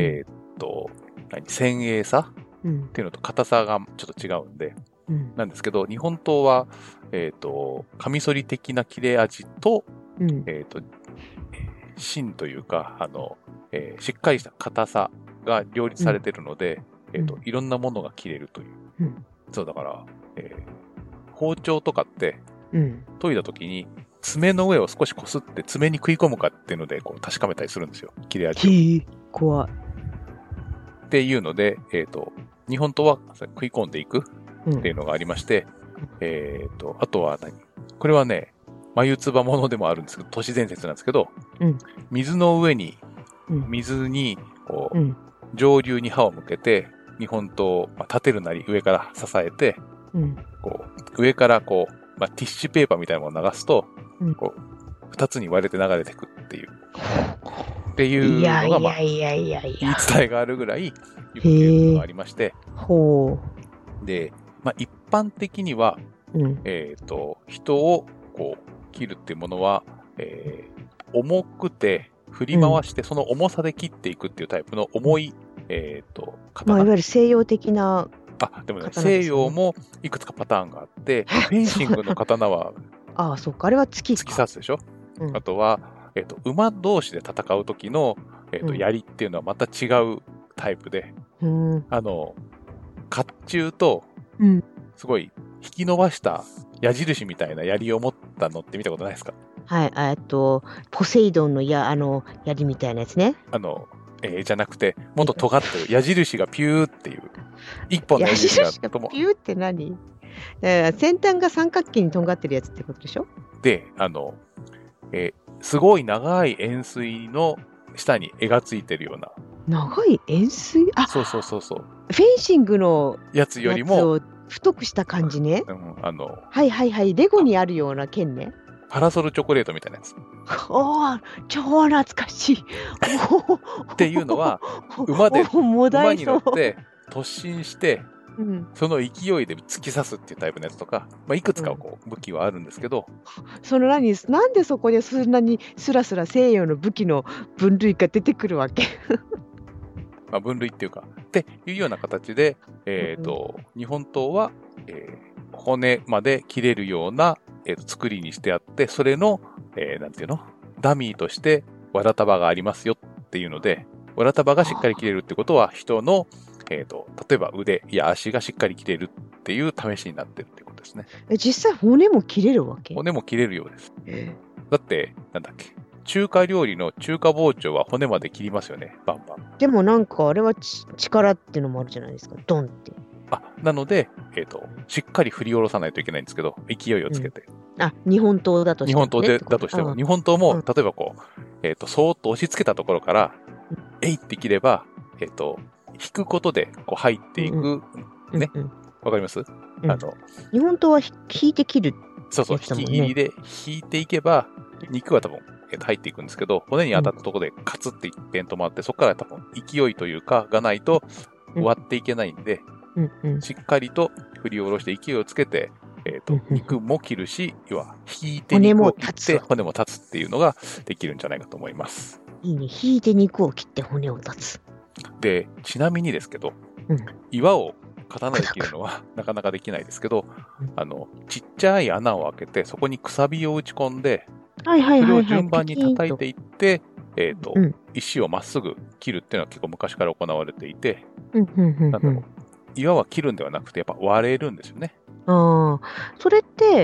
繊鋭さうんっていうのと硬さがちょっと違うんで、 うんなんですけど、日本刀は、カミソリ的な切れ味と、 うん芯というか、しっかりした硬さが両立されているので、いろんなものが切れるという。 うんそうだから、包丁とかってうん。 研いだ時に爪の上を少しこすって爪に食い込むかっていうのでこう確かめたりするんですよ。切れ味を。 へえ。怖い。 っていうので、日本刀は食い込んでいくうんっていうのがありまして、あとはこれはね、眉唾ものでもあるんですけど、都市伝説なんですけど、 うん水の上に、 うん水にこう、 うん上流に刃を向けて、日本刀を立てるなり上から支えて、 うんこう上からこう、ティッシュペーパーみたいなものを流すと、 うんこう二つに割れて流れていくっていういやのが、 いやいやいやい言いや。 伝えがあるぐらいよく切れるのがありまして、 ほで、一般的には、 う。うん。 人をこう切るっていうものは、重くて振り回して、その重さで切っていくっていうタイプの重い、刀。 いわゆる西洋的な。 でもね、 刀ですよね西洋もいくつかパターンがあって、フェンシングの刀はああ、そうか。あれは月突き刺すでしょ。 うんあとは、馬同士で戦う時の、 うん槍っていうのはまた違うタイプで、 うん。 甲冑と、 うん。 すごい引き伸ばした矢印みたいな槍を持ったのって見たことないですか？ はい。ポセイドンの槍みたいなやつね。 じゃなくて、もっと尖ってる矢印がピューっていう、一本の矢印がピューって何？先端が三角形にとんがってるやつってことでしょ？ で、すごい長い円錐の下に絵がついてるような、 長い円錐？あ、 そう。 フェンシングのやつよやつりも、 を太くした感じね。 うんはい。レゴにあるような剣ね。 パラソルチョコレートみたいなやつ。 おー、超懐かしい。 っていうのは、馬でもだ馬にいそう。 乗って突進して、 うん、 その勢いで突き刺すっていうタイプのやつとか、いくつかこう武器はあるんですけど、 なんでそこでそんなにスラスラ西洋の武器の分類が出てくるわけ？ 分類っていうか、っていうような形で、日本刀は、骨まで切れるような、作りにしてあって、それの、なんていうの？ダミーとしてわら束がありますよっていうので、わら束がしっかり切れるってことは、人の、例えば腕や足がしっかり切れるっていう試しになってるっていうことですね。 実際骨も切れるわけ？ 骨も切れるようです。だって、なんだっけ。中華料理の中華包丁は骨まで切りますよね、バンバン。 でもなんかあれは力っていうのもあるじゃないですか、ドンって。 なので、しっかり振り下ろさないといけないんですけど、勢いをつけて。 日本刀だとしても、ね。 日本刀だとしても、日本刀も、例えばこう、そーっと押し付けたところから、えいって切れば、引くことで、こう入っていく、ね。わかります？ 日本刀は引いて切る。 そう、引き切りで引いていけば、肉は多分、入っていくんですけど、骨に当たったところでカツって一遍止まって、そこから多分勢いというかがないと割っていけないんで、しっかりと振り下ろして勢いをつけて、肉も切るし、要は引いて肉を切って骨も立つっていうのができるんじゃないかと思います。 いいね。引いて肉を切って骨を立つ。 で、ちなみにですけど、岩を刀で切るのはなかなかできないですけど、ちっちゃい穴を開けて、そこにくさびを打ち込んで、それを順番に叩いていって、石をまっすぐ切るっていうのは結構昔から行われていて、岩は切るんではなくて、やっぱ割れるんですよね。 それって、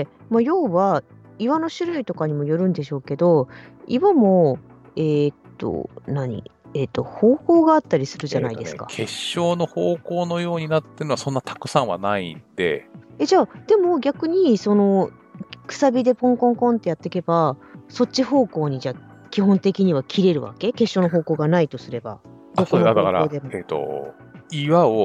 要は岩の種類とかにもよるんでしょうけど、岩も、方向があったりするじゃないですか。 結晶の方向のようになってるのはそんなたくさんはないんで。 じゃあ、でも逆に、くさびでポンコンコンってやっていけば、そっち方向にじゃ基本的には切れるわけ？結晶の方向がないとすれば。 それだから、岩を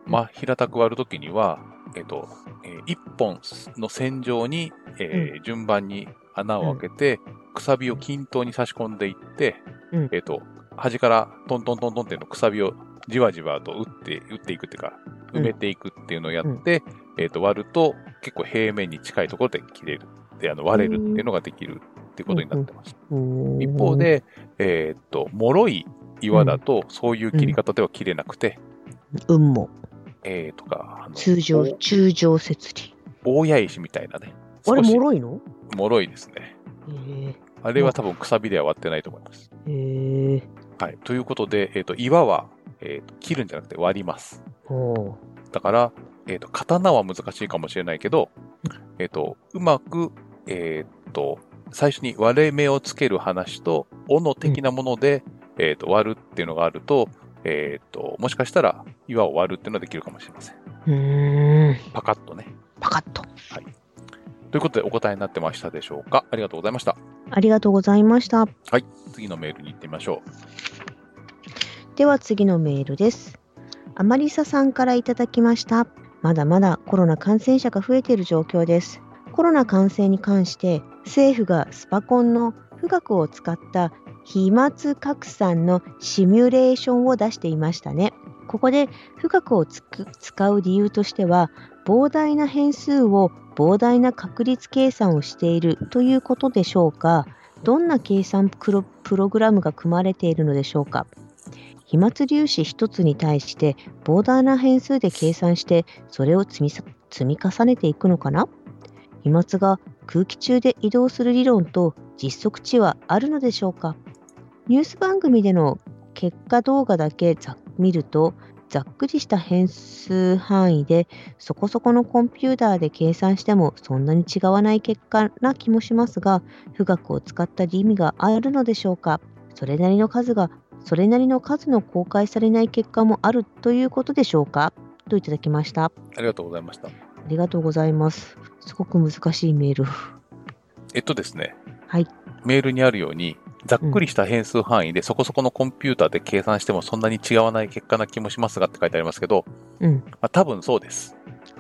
平たく割るときには、一本の線上に、順番に穴を開けて、くさびを均等に差し込んでいって、端からトントントントンっていうのくさびをじわじわと打っていくっていうか、埋めていくっていうのをやって、割ると結構平面に近いところで切れる。で、割れるっていうのができるっていうことになってます。一方で、脆い岩だとそういう切り方では切れなくて、 も。 とか、 中状節理。 大谷石みたいなね。 あれ、脆いの？ 脆いですね。あれは多分くさびでは割ってないと思います。はい。ということで、岩は、切るんじゃなくて割ります。だから、刀は難しいかもしれないけど、うまく、最初に割れ目をつける話と、斧的なもので、割るっていうのがあると、もしかしたら岩を割るっていうのができるかもしれません。パカッとね。 パカッと。 はい。ということでお答えになってましたでしょうか？ありがとうございました。 ありがとうございました。 はい。次のメールに行ってみましょう。では次のメールです。アマリサさんからいただきました。まだまだコロナ感染者が増えている状況です。コロナ感染に関して政府がスパコンの富岳を使った飛沫拡散のシミュレーションを出していましたね。ここで富岳を使う理由としては、膨大な変数を膨大な確率計算をしているということでしょうか。どんな計算プログラムが組まれているのでしょうか。飛沫粒子一つに対して膨大な変数で計算してそれを積み重ねていくのかな。飛沫が空気中で移動する理論と実測値はあるのでしょうか。ニュース番組での結果動画だけ見るとざっくりした変数範囲でそこそこのコンピューターで計算してもそんなに違わない結果な気もしますが、富岳を使った意味があるのでしょうか。それなりの数の公開されない結果もあるということでしょうか、といただきました。 ありがとうございました。 ありがとうございます。すごく難しいメール。 ですね。 はい。 メールにあるように、ざっくりした変数範囲でそこそこのコンピューターで計算してもそんなに違わない結果な気もしますがって書いてありますけど、多分そうです。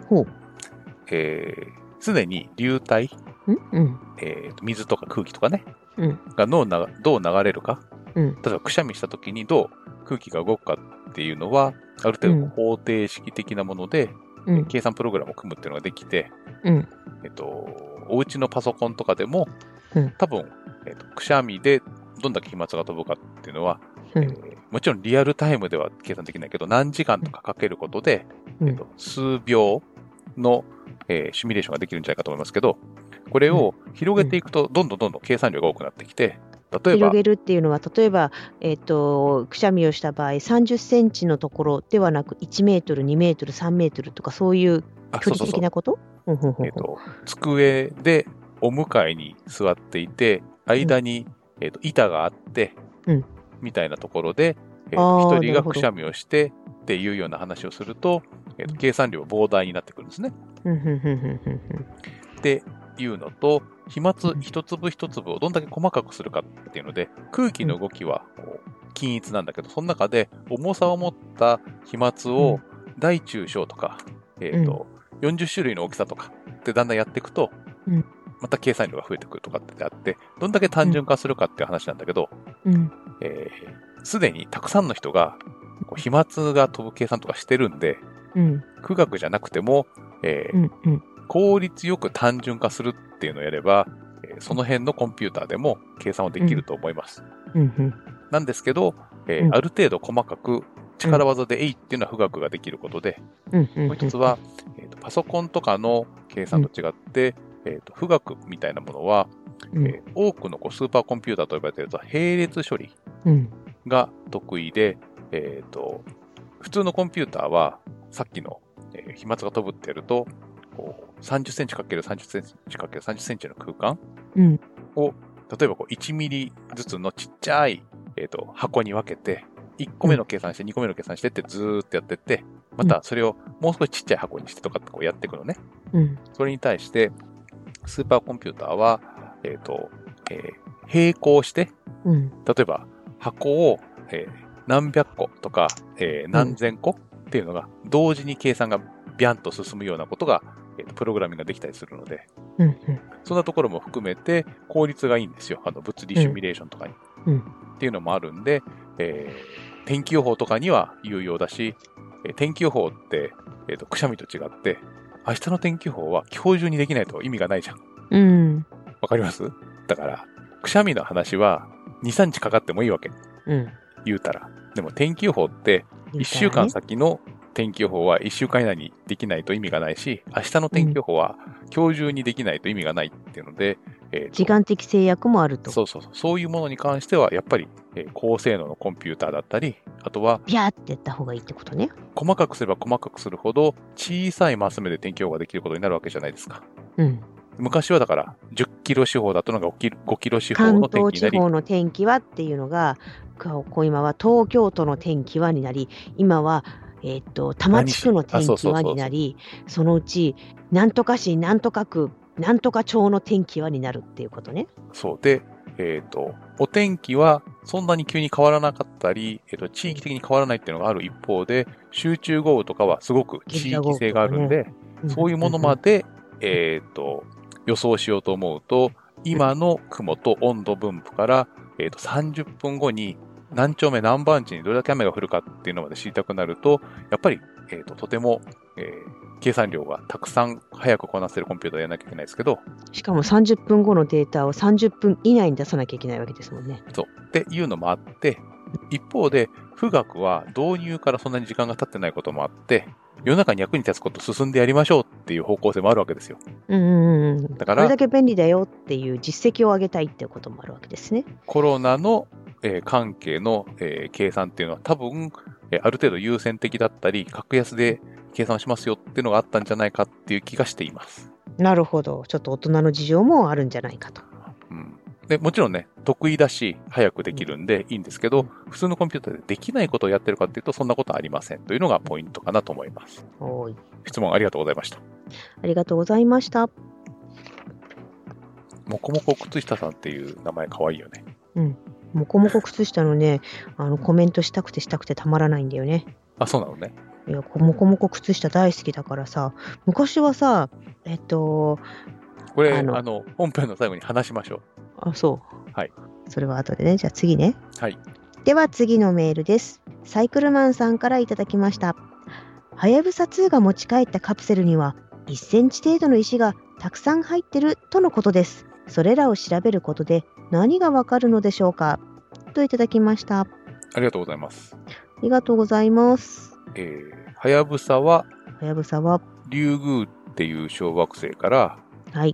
常に流体、水とか空気とかね、がどう流れるか、例えばくしゃみした時にどう空気が動くかっていうのは、ある程度方程式的なもので、計算プログラムを組むっていうのができて、お家のパソコンとかでも、多分、くしゃみでどんだけ飛沫が飛ぶかっていうのは、もちろんリアルタイムでは計算できないけど、何時間とかかけることで、数秒の、シミュレーションができるんじゃないかと思いますけど、これを広げていくと、どんどん計算量が多くなってきて、例えば広げるっていうのは、例えば、くしゃみをした場合、30センチのところではなく、1メートル、2メートル、3メートルとか、そういう距離的なこと？ 机でお向かいに座っていて、間に、板があって、みたいなところで、一人がくしゃみをしてっていうような話をすると、計算量は膨大になってくるんですね。っていうのと、飛沫一粒一粒をどんだけ細かくするかっていうので、空気の動きは均一なんだけど、その中で重さを持った飛沫を大中小とか、40種類の大きさとかってだんだんやっていくと、また計算量が増えてくるとかってあって、どんだけ単純化するかっていう話なんだけど、すでにたくさんの人が飛沫が飛ぶ計算とかしてるんで、富岳じゃなくても、効率よく単純化するっていうのをやれば、その辺のコンピューターでも計算をできると思います。なんですけど、ある程度細かく力技でっていうのは富岳ができることで、もう一つは、パソコンとかの計算と違って、富岳みたいなものは、多くのスーパーコンピューターと呼ばれていると並列処理が得意で、普通のコンピューターはさっきの、飛沫が飛ぶってやると、30センチ ×30 センチ ×30 センチの空間を、例えば1ミリずつのちっちゃい、箱に分けて、1個目の計算して、2個目の計算してってずーっとやってって、またそれをもう少しちっちゃい箱にしてとかってやっていくのね。それに対して、スーパーコンピューターは、並行して、例えば箱を、何百個とか、何千個っっていうのが同時に計算がビャンと進むようなことが、プログラミングができたりするので、 うんうんそんなところも含めて効率がいいんですよ。物理シミュレーションとかに。 うんっていうのもあるんで、天気予報とかには有用だし、天気予報って、くしゃみと違って、明日の天気予報は今日中にできないと意味がないじゃん。 うんわかります？だから、くしゃみの話は2、3日かかってもいいわけ。 うん言うたら。でも天気予報って1週間先の天気予報は1週間以内にできないと意味がないし、明日の天気予報は今日中にできないと意味がないっていうので、 時間的制約もあると。 そういうものに関してはやっぱり、高性能のコンピューターだったり、あとはビャーってやった方がいいってことね。 細かくすれば細かくするほど小さいマス目で天気予報ができることになるわけじゃないですか。 うん。 昔はだから10キロ四方だったのが5キロ四方関の天気になり、 東地方の天気はっていうのが、今は東京都の天気はになり、今は、多摩地区の天気はになり、そのうち、なんとか市、なんとか区、なんとか町の天気はになるっていうことね。 そうで、お天気はそんなに急に変わらなかったり、地域的に変わらないっていうのがある一方で、集中豪雨とかはすごく地域性があるんで、そういうものまで、予想しようと思うと、今の雲と温度分布から、30分後に何丁目何番地にどれだけ雨が降るかっていうのまで知りたくなると、やっぱり、とても、計算量がたくさん早くこなせるコンピューターをやらなきゃいけないですけど、 しかも30分後のデータを30分以内に出さなきゃいけないわけですもんね。 そう。っていうのもあって、一方で、富岳は導入からそんなに時間が経ってないこともあって、世の中に役に立つことを進んでやりましょうっていう方向性もあるわけですよ。だから、 これだけ便利だよっていう実績を上げたいっていうこともあるわけですね。 コロナの、関係の、計算っていうのは多分、ある程度優先的だったり、格安で計算しますよっていうのがあったんじゃないかっていう気がしています。 なるほど。ちょっと大人の事情もあるんじゃないかと。 でもちろんね、得意だし、早くできるんでいいんですけど、普通のコンピューターでできないことをやってるかっていうと、そんなことはありませんというのがポイントかなと思います。質問ありがとうございました。 ありがとうございました。 もこもこ靴下さんっていう名前かわいいよね。 うん。もこもこ靴下のね、コメントしたくてたまらないんだよね。 あ、そうなのね。 いや、もこもこ靴下大好きだからさ、昔はさ、 これ、本編の最後に話しましょう。 あ、そう。 はい。 それは後でね。じゃあ次ね。 はい。 では次のメールです。サイクルマンさんからいただきました。はやぶさ2が持ち帰ったカプセルには1センチ程度の石がたくさん入ってるとのことです。それらを調べることで何がわかるのでしょうかといただきました。 ありがとうございます。 ありがとうございます。 はやぶさは、 リリュウグウっていう小惑星から、 はい。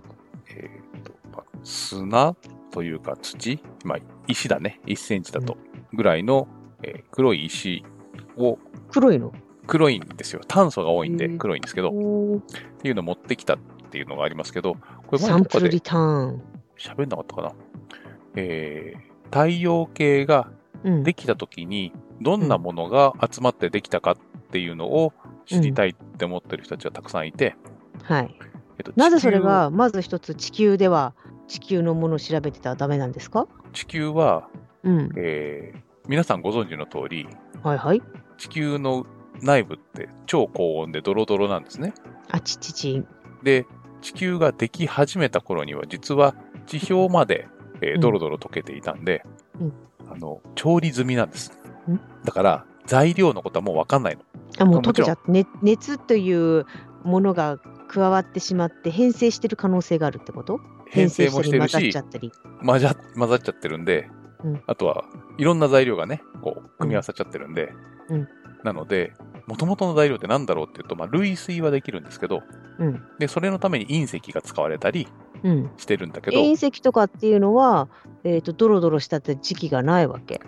砂というか土、まあ、石だね。1センチだと。ぐらいの、黒い石を。 黒いの？ 黒いんですよ。炭素が多いんで黒いんですけど。っていうのを持ってきたっていうのがありますけど、これサンプルリターン。 喋んなかったかな。太陽系ができたときに、どんなものが集まってできたかっていうのを知りたいって思ってる人たちがたくさんいて。 はい。なぜそれが、まず一つ地球では、地球のものを調べてたらダメなんですか？ 地球は、皆さんご存知の通り、 はいはい。 地球の内部って超高温でドロドロなんですね。で、地球ができ始めた頃には実は地表まで、ドロドロ溶けていたんで、調理済みなんです。だから材料のことはもう分かんないの。 もう溶けちゃって、熱というものが加わってしまって変性してる可能性があるってこと？ 変性もしてるし、混ざっちゃってるんで、あとはいろんな材料がね、こう組み合わさっちゃってるんで、なので、元々の材料って何だろうっていうと、類水はできるんですけど、で、それのために隕石が使われたりしてるんだけど、 隕石とかっていうのは、ドロドロしたって時期がないわけ。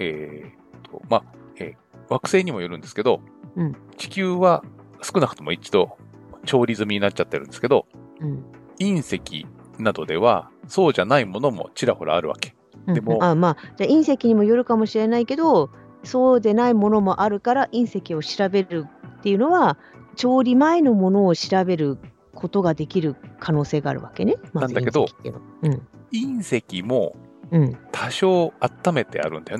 惑星にもよるんですけど、地球は少なくとも一度調理済みになっちゃってるんですけど、隕石などではそうじゃないものもちらほらあるわけ。でも、 じゃあ隕石にもよるかもしれないけど、そうでないものもあるから隕石を調べるっていうのは、調理前のものを調べることができる可能性があるわけね。 なんだけど、隕石も多少温めてあるんだよね。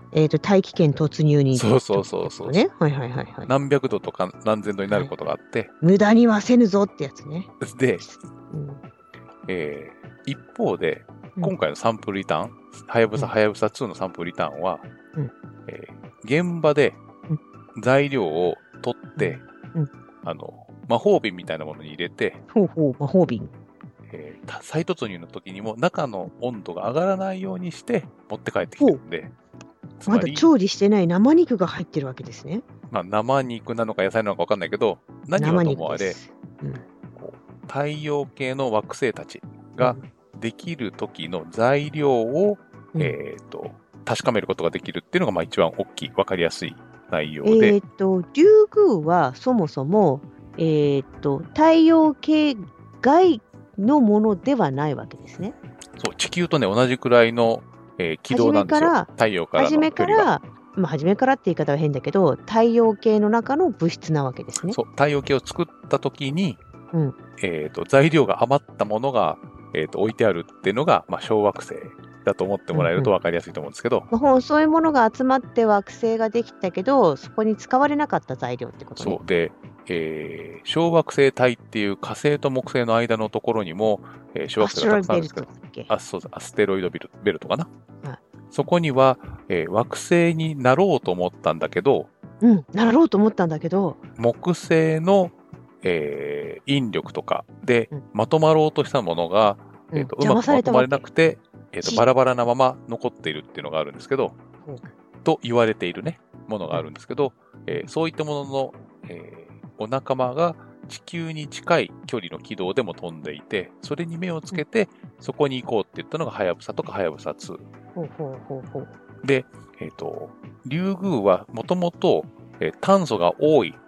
大気圏突入に。 そうそうそうそう。 ね。はいはいはいはい。 何百度とか何千度になることがあって。 無駄にはせぬぞってやつね。 で、 うん一方で、今回のサンプルリターン、はやぶさ2のサンプルリターンは、現場で材料を取って、魔法瓶みたいなものに入れて、 魔法瓶。 再突入の時にも中の温度が上がらないようにして持って帰ってきてるんで、 まだ調理してない生肉が入ってるわけですね。 まあ、生肉なのか野菜なのか分かんないけど、何はともあれ、太陽系の惑星たちができる時の材料を、確かめることができるっていうのが、まあ一番大きい、分かりやすい内容で。 リュウグウはそもそも、太陽系外のものではないわけですね。 そう、地球とね、同じくらいの、軌道なんですよ。太陽からの距離は。 初めからって言い方は変だけど、太陽系の中の物質なわけですね。 そう、太陽系を作った時に、材料が余ったものが、置いてあるっていうのが、まあ、小惑星だと思ってもらえると分かりやすいと思うんですけど、 そういうものが集まって惑星ができたけど、そこに使われなかった材料ってことね。 そうで、小惑星帯っていう火星と木星の間のところにも、小惑星がたくさんあるんですけど、アステロイドベルトかな、そこには、惑星になろうと思ったんだけど、 なろうと思ったんだけど、 木星の、引力とかでまとまろうとしたものが、うまくまとまれなくて、バラバラなまま残っているっていうのがあるんですけど、と言われているね、ものがあるんですけど、そういったものの、お仲間が地球に近い距離の軌道でも飛んでいて、それに目をつけて、そこに行こうって言ったのがはやぶさとかはやぶさ2。で、リュウグウはもともと炭素が多い、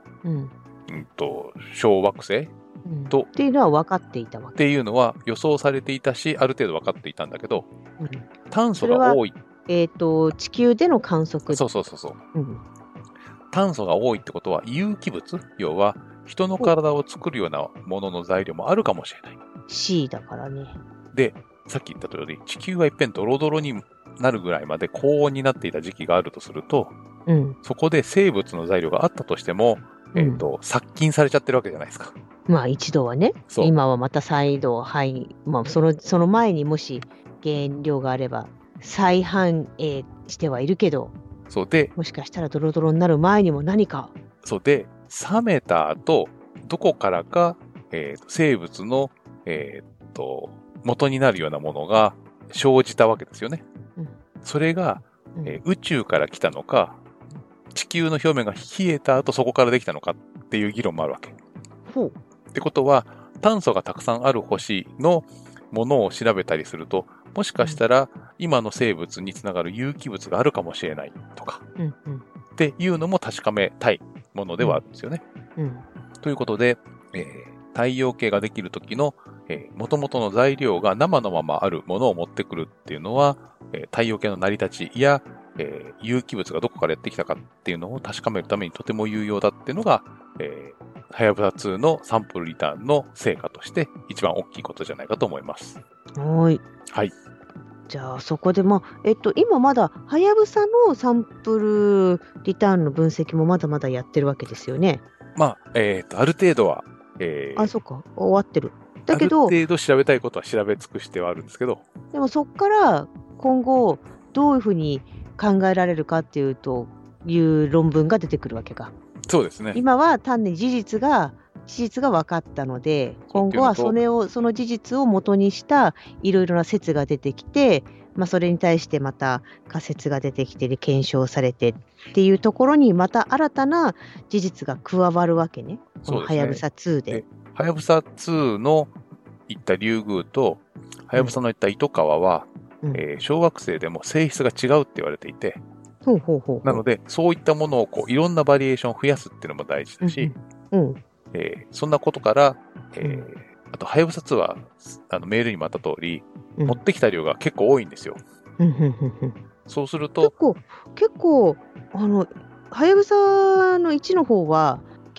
小惑星と、 っていうのは分かっていたわけ。 っていうのは予想されていたし、ある程度分かっていたんだけど、炭素が多い。 地球での観測。 そう。炭素が多いってことは有機物、要は人の体を作るようなものの材料もあるかもしれない。 C だからね。 で、さっき言った通り、地球がいっぺんドロドロになるぐらいまで高温になっていた時期があるとすると、そこで生物の材料があったとしても、殺菌されちゃってるわけじゃないですか。 まあ一度はね、今はまた再度、まあその前にもし原料があれば再反映してはいるけど、 そうで、 もしかしたらドロドロになる前にも何か。 そうで、冷めた後、どこからか、生物の、元になるようなものが生じたわけですよね。それが、宇宙から来たのか、地球の表面が冷えた後そこからできたのかっていう議論もあるわけ。ってことは、炭素がたくさんある星のものを調べたりすると、もしかしたら今の生物につながる有機物があるかもしれないとか、っていうのも確かめたいものではあるんですよね。ということで、太陽系ができる時の元々の材料が生のままあるものを持ってくるっていうのは、太陽系の成り立ちや、有機物がどこからやってきたかっていうのを確かめるためにとても有用だっていうのが、はやぶさ2のサンプルリターンの成果として一番大きいことじゃないかと思います。 はい。じゃあそこで今まだはやぶさのサンプルリターンの分析もまだまだやってるわけですよね。 まあ、ある程度は、 そうか、終わってる。だけど、 ある程度調べたいことは調べ尽くしてはあるんですけど。 でもそこから今後どういうふうに考えられるかっていう論文が出てくるわけか。 そうですね。 今は単に事実が分かったので、今後はその事実を元にしたいろいろな説が出てきて、それに対してまた仮説が出てきて検証されてっていうところにまた新たな事実が加わるわけね。このはやぶさ2で。 はやぶさ2の言ったリュウグウと、はやぶさの言った糸川は、小惑星でも性質が違うって言われていて、なので、そういったものをいろんなバリエーションを増やすっていうのも大事だし、そんなことから、あと、はやぶさ2は、メールにもあった通り、持ってきた量が結構多いんですよ。そうすると、 結構、はやぶさの1の方は、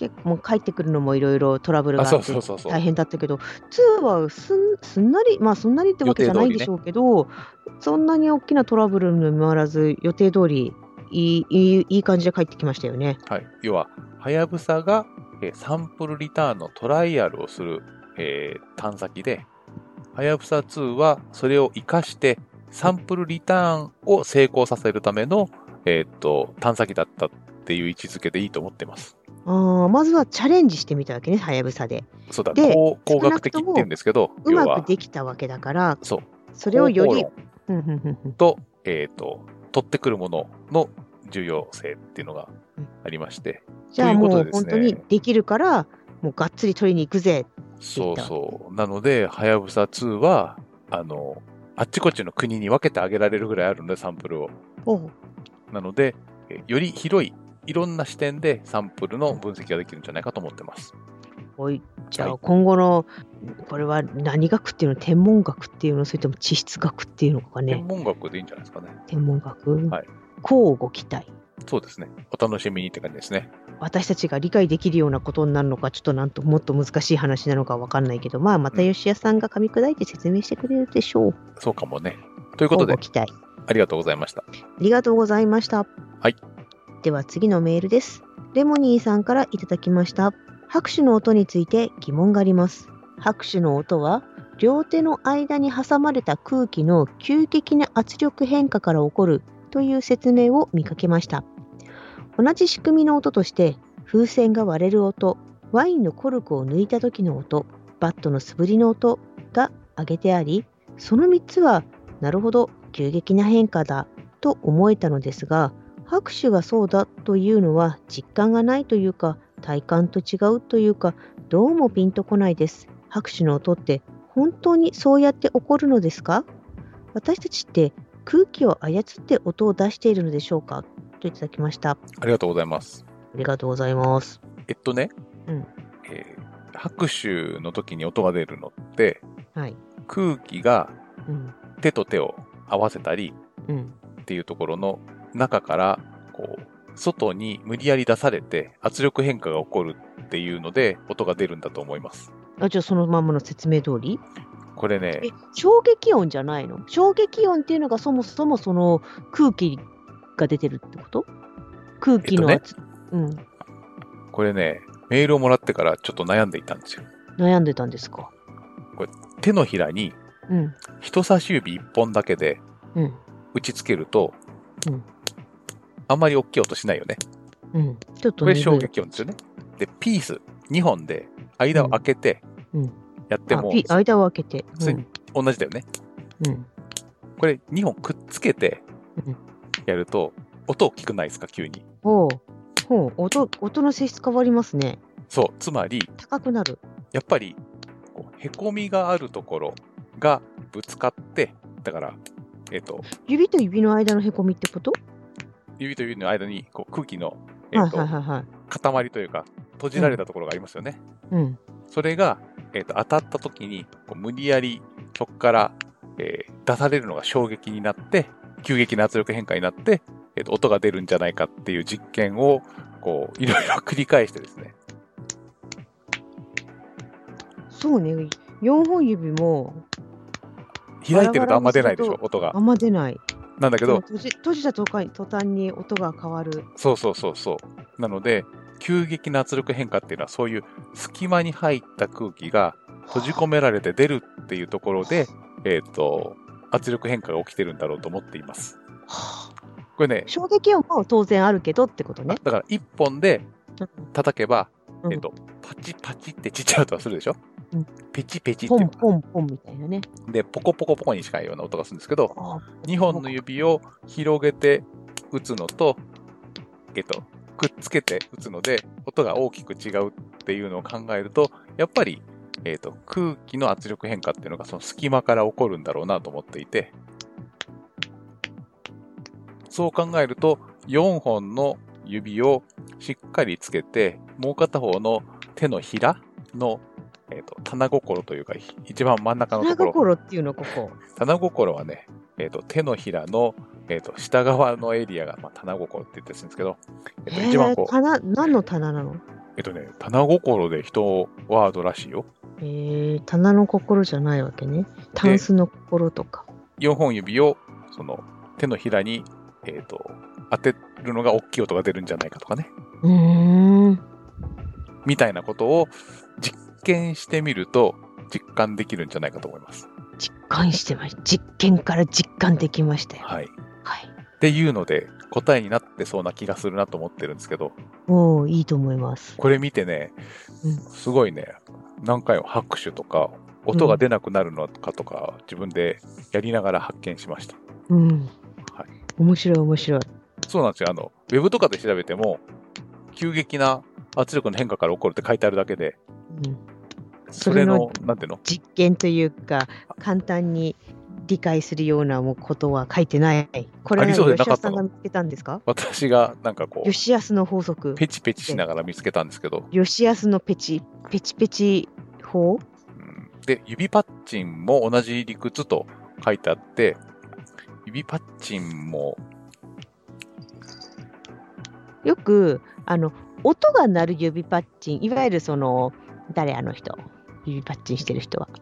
結構もう帰ってくるのもいろいろトラブルがあそってうそうそうそう。 大変だったけど、2はすんなり、まあそんなにってわけじゃないんでしょうけど、そんなに大きなトラブルにも回らず、予定通りいい感じで帰ってきましたよね。 はい。要は、はやぶさが、サンプルリターンのトライアルをする、探査機で、はやぶさ2はそれを活かしてサンプルリターンを成功させるための、探査機だったっていう位置づけでいいと思ってます。 まずはチャレンジしてみたわけね、はやぶさで。 そうだ、 で工学的って言うんですけど、 うま要はくできたわけだから、 そう。 それをより方法論と、取ってくるものの重要性っていうのがありまして。 じゃあもうということでですね本当にできるから、もうがっつり取りに行くぜ。 そうそう。なので、はやぶさ2は、あっちこっちの国に分けてあげられるぐらいあるので、サンプルを。なので、より広い、いろんな視点でサンプルの分析ができるんじゃないかと思ってます。 じゃあ今後の、これは何学っていうの？天文学っていうの？それとも地質学っていうのかね。 天文学でいいんじゃないですかね。 天文学、 はい。 交互期待。 そうですね。お楽しみにって感じですね。 私たちが理解できるようなことになるのか、ちょっともっと難しい話なのかわかんないけど、また吉谷さんが噛み砕いて説明してくれるでしょう。 そうかもね。ということで、 交互期待。 ありがとうございました。 ありがとうございました。 はい。 では次のメールです。レモニーさんからいただきました。拍手の音について疑問があります。拍手の音は、両手の間に挟まれた空気の急激な圧力変化から起こるという説明を見かけました。同じ仕組みの音として、風船が割れる音、ワインのコルクを抜いた時の音、バットの素振りの音が挙げてあり、その3つは、なるほど、急激な変化だと思えたのですが、拍手がそうだというのは実感がないというか、体感と違うというか、どうもピンとこないです。拍手の音って本当にそうやって起こるのですか？私たちって空気を操って音を出しているのでしょうか？といただきました。 ありがとうございます。 ありがとうございます。 拍手の時に音が出るのって、 はい、 空気が手と手を合わせたりっていうところの中からこう外に無理やり出されて圧力変化が起こるっていうので音が出るんだと思います。 じゃあそのまんまの説明通り？ これね、 衝撃音じゃないの？衝撃音っていうのがそもそもその空気が出てるってこと？空気のこれね、メールをもらってからちょっと悩んでいたんですよ。 悩んでたんですか？ これ手のひらに人差し指1本だけで打ちつけると、あんまり大きい音しないよね。 ちょっとこれ衝撃音ですよね。で、ピース2本で間を空けてやっても、 間を空けて、 同じだよね。これ2本くっつけてやると音大きくないですか？急に。 音の性質変わりますね。 そう、つまり高くなる。 やっぱりへこみがあるところがぶつかって、だから指と指の間のへこみってこと？ 指と指の間に空気の塊というか閉じられたところがありますよね。それが当たった時に無理やりそこから出されるのが衝撃になって急激な圧力変化になって音が出るんじゃないかっていう実験をいろいろ繰り返してですね。 そうね、4本指も開いてるとあんま出ないでしょ、音が。 あんま出ない。 なんだけど、 閉じた途端に音が変わる。 そう。なので、急激な圧力変化っていうのはそういう隙間に入った空気が閉じ込められて出るっていうところで、圧力変化が起きてるんだろうと思っています。これね、 衝撃音も当然あるけどってことね。 だから1本で叩けば、パチパチってちっちゃい音がするでしょ、ペチペチっていうポンポンみたいなね。 で、ポコポコポコに近いような音がするんですけど、2本の指を広げて打つのと、くっつけて打つので、音が大きく違うっていうのを考えると、やっぱり、空気の圧力変化っていうのがその隙間から起こるんだろうなと思っていて、そう考えると、4本の指をしっかりつけて、もう片方の手のひらの、棚心というか、一番真ん中のところ。 棚心っていうのここ。 棚心はね、手のひらの、下側のエリアが、棚心って言ってるんですけど、一番何の棚なの？ 棚心で人ワードらしいよ。 棚の心じゃないわけね。タンスの心とか。 4本指をその手のひらに、当てるのが大きい音が出るんじゃないかとかね。みたいなことを実験してみると実感できるんじゃないかと思います。 実感してました。実験から実感できましたよ。 はい。っていうので答えになってそうな気がするなと思ってるんですけど。 いいと思います。 これ見てね、すごいね、何回も拍手とか音が出なくなるのかとか、自分でやりながら発見しました。はい。 面白い。 そうなんですよ。ウェブとかで調べても急激な圧力の変化から起こるって書いてあるだけで、それのなんていうの、 実験というか簡単に理解するようなことは書いてない。これは吉安さんが見つけたんですか？ 私がなんかこう吉安の法則ペチペチしながら見つけたんですけど、 吉安のペチペチ法、 で指パッチンも同じ理屈と書いてあって、指パッチンもよく音が鳴る指パッチン、いわゆる誰人指パッチンしてる人は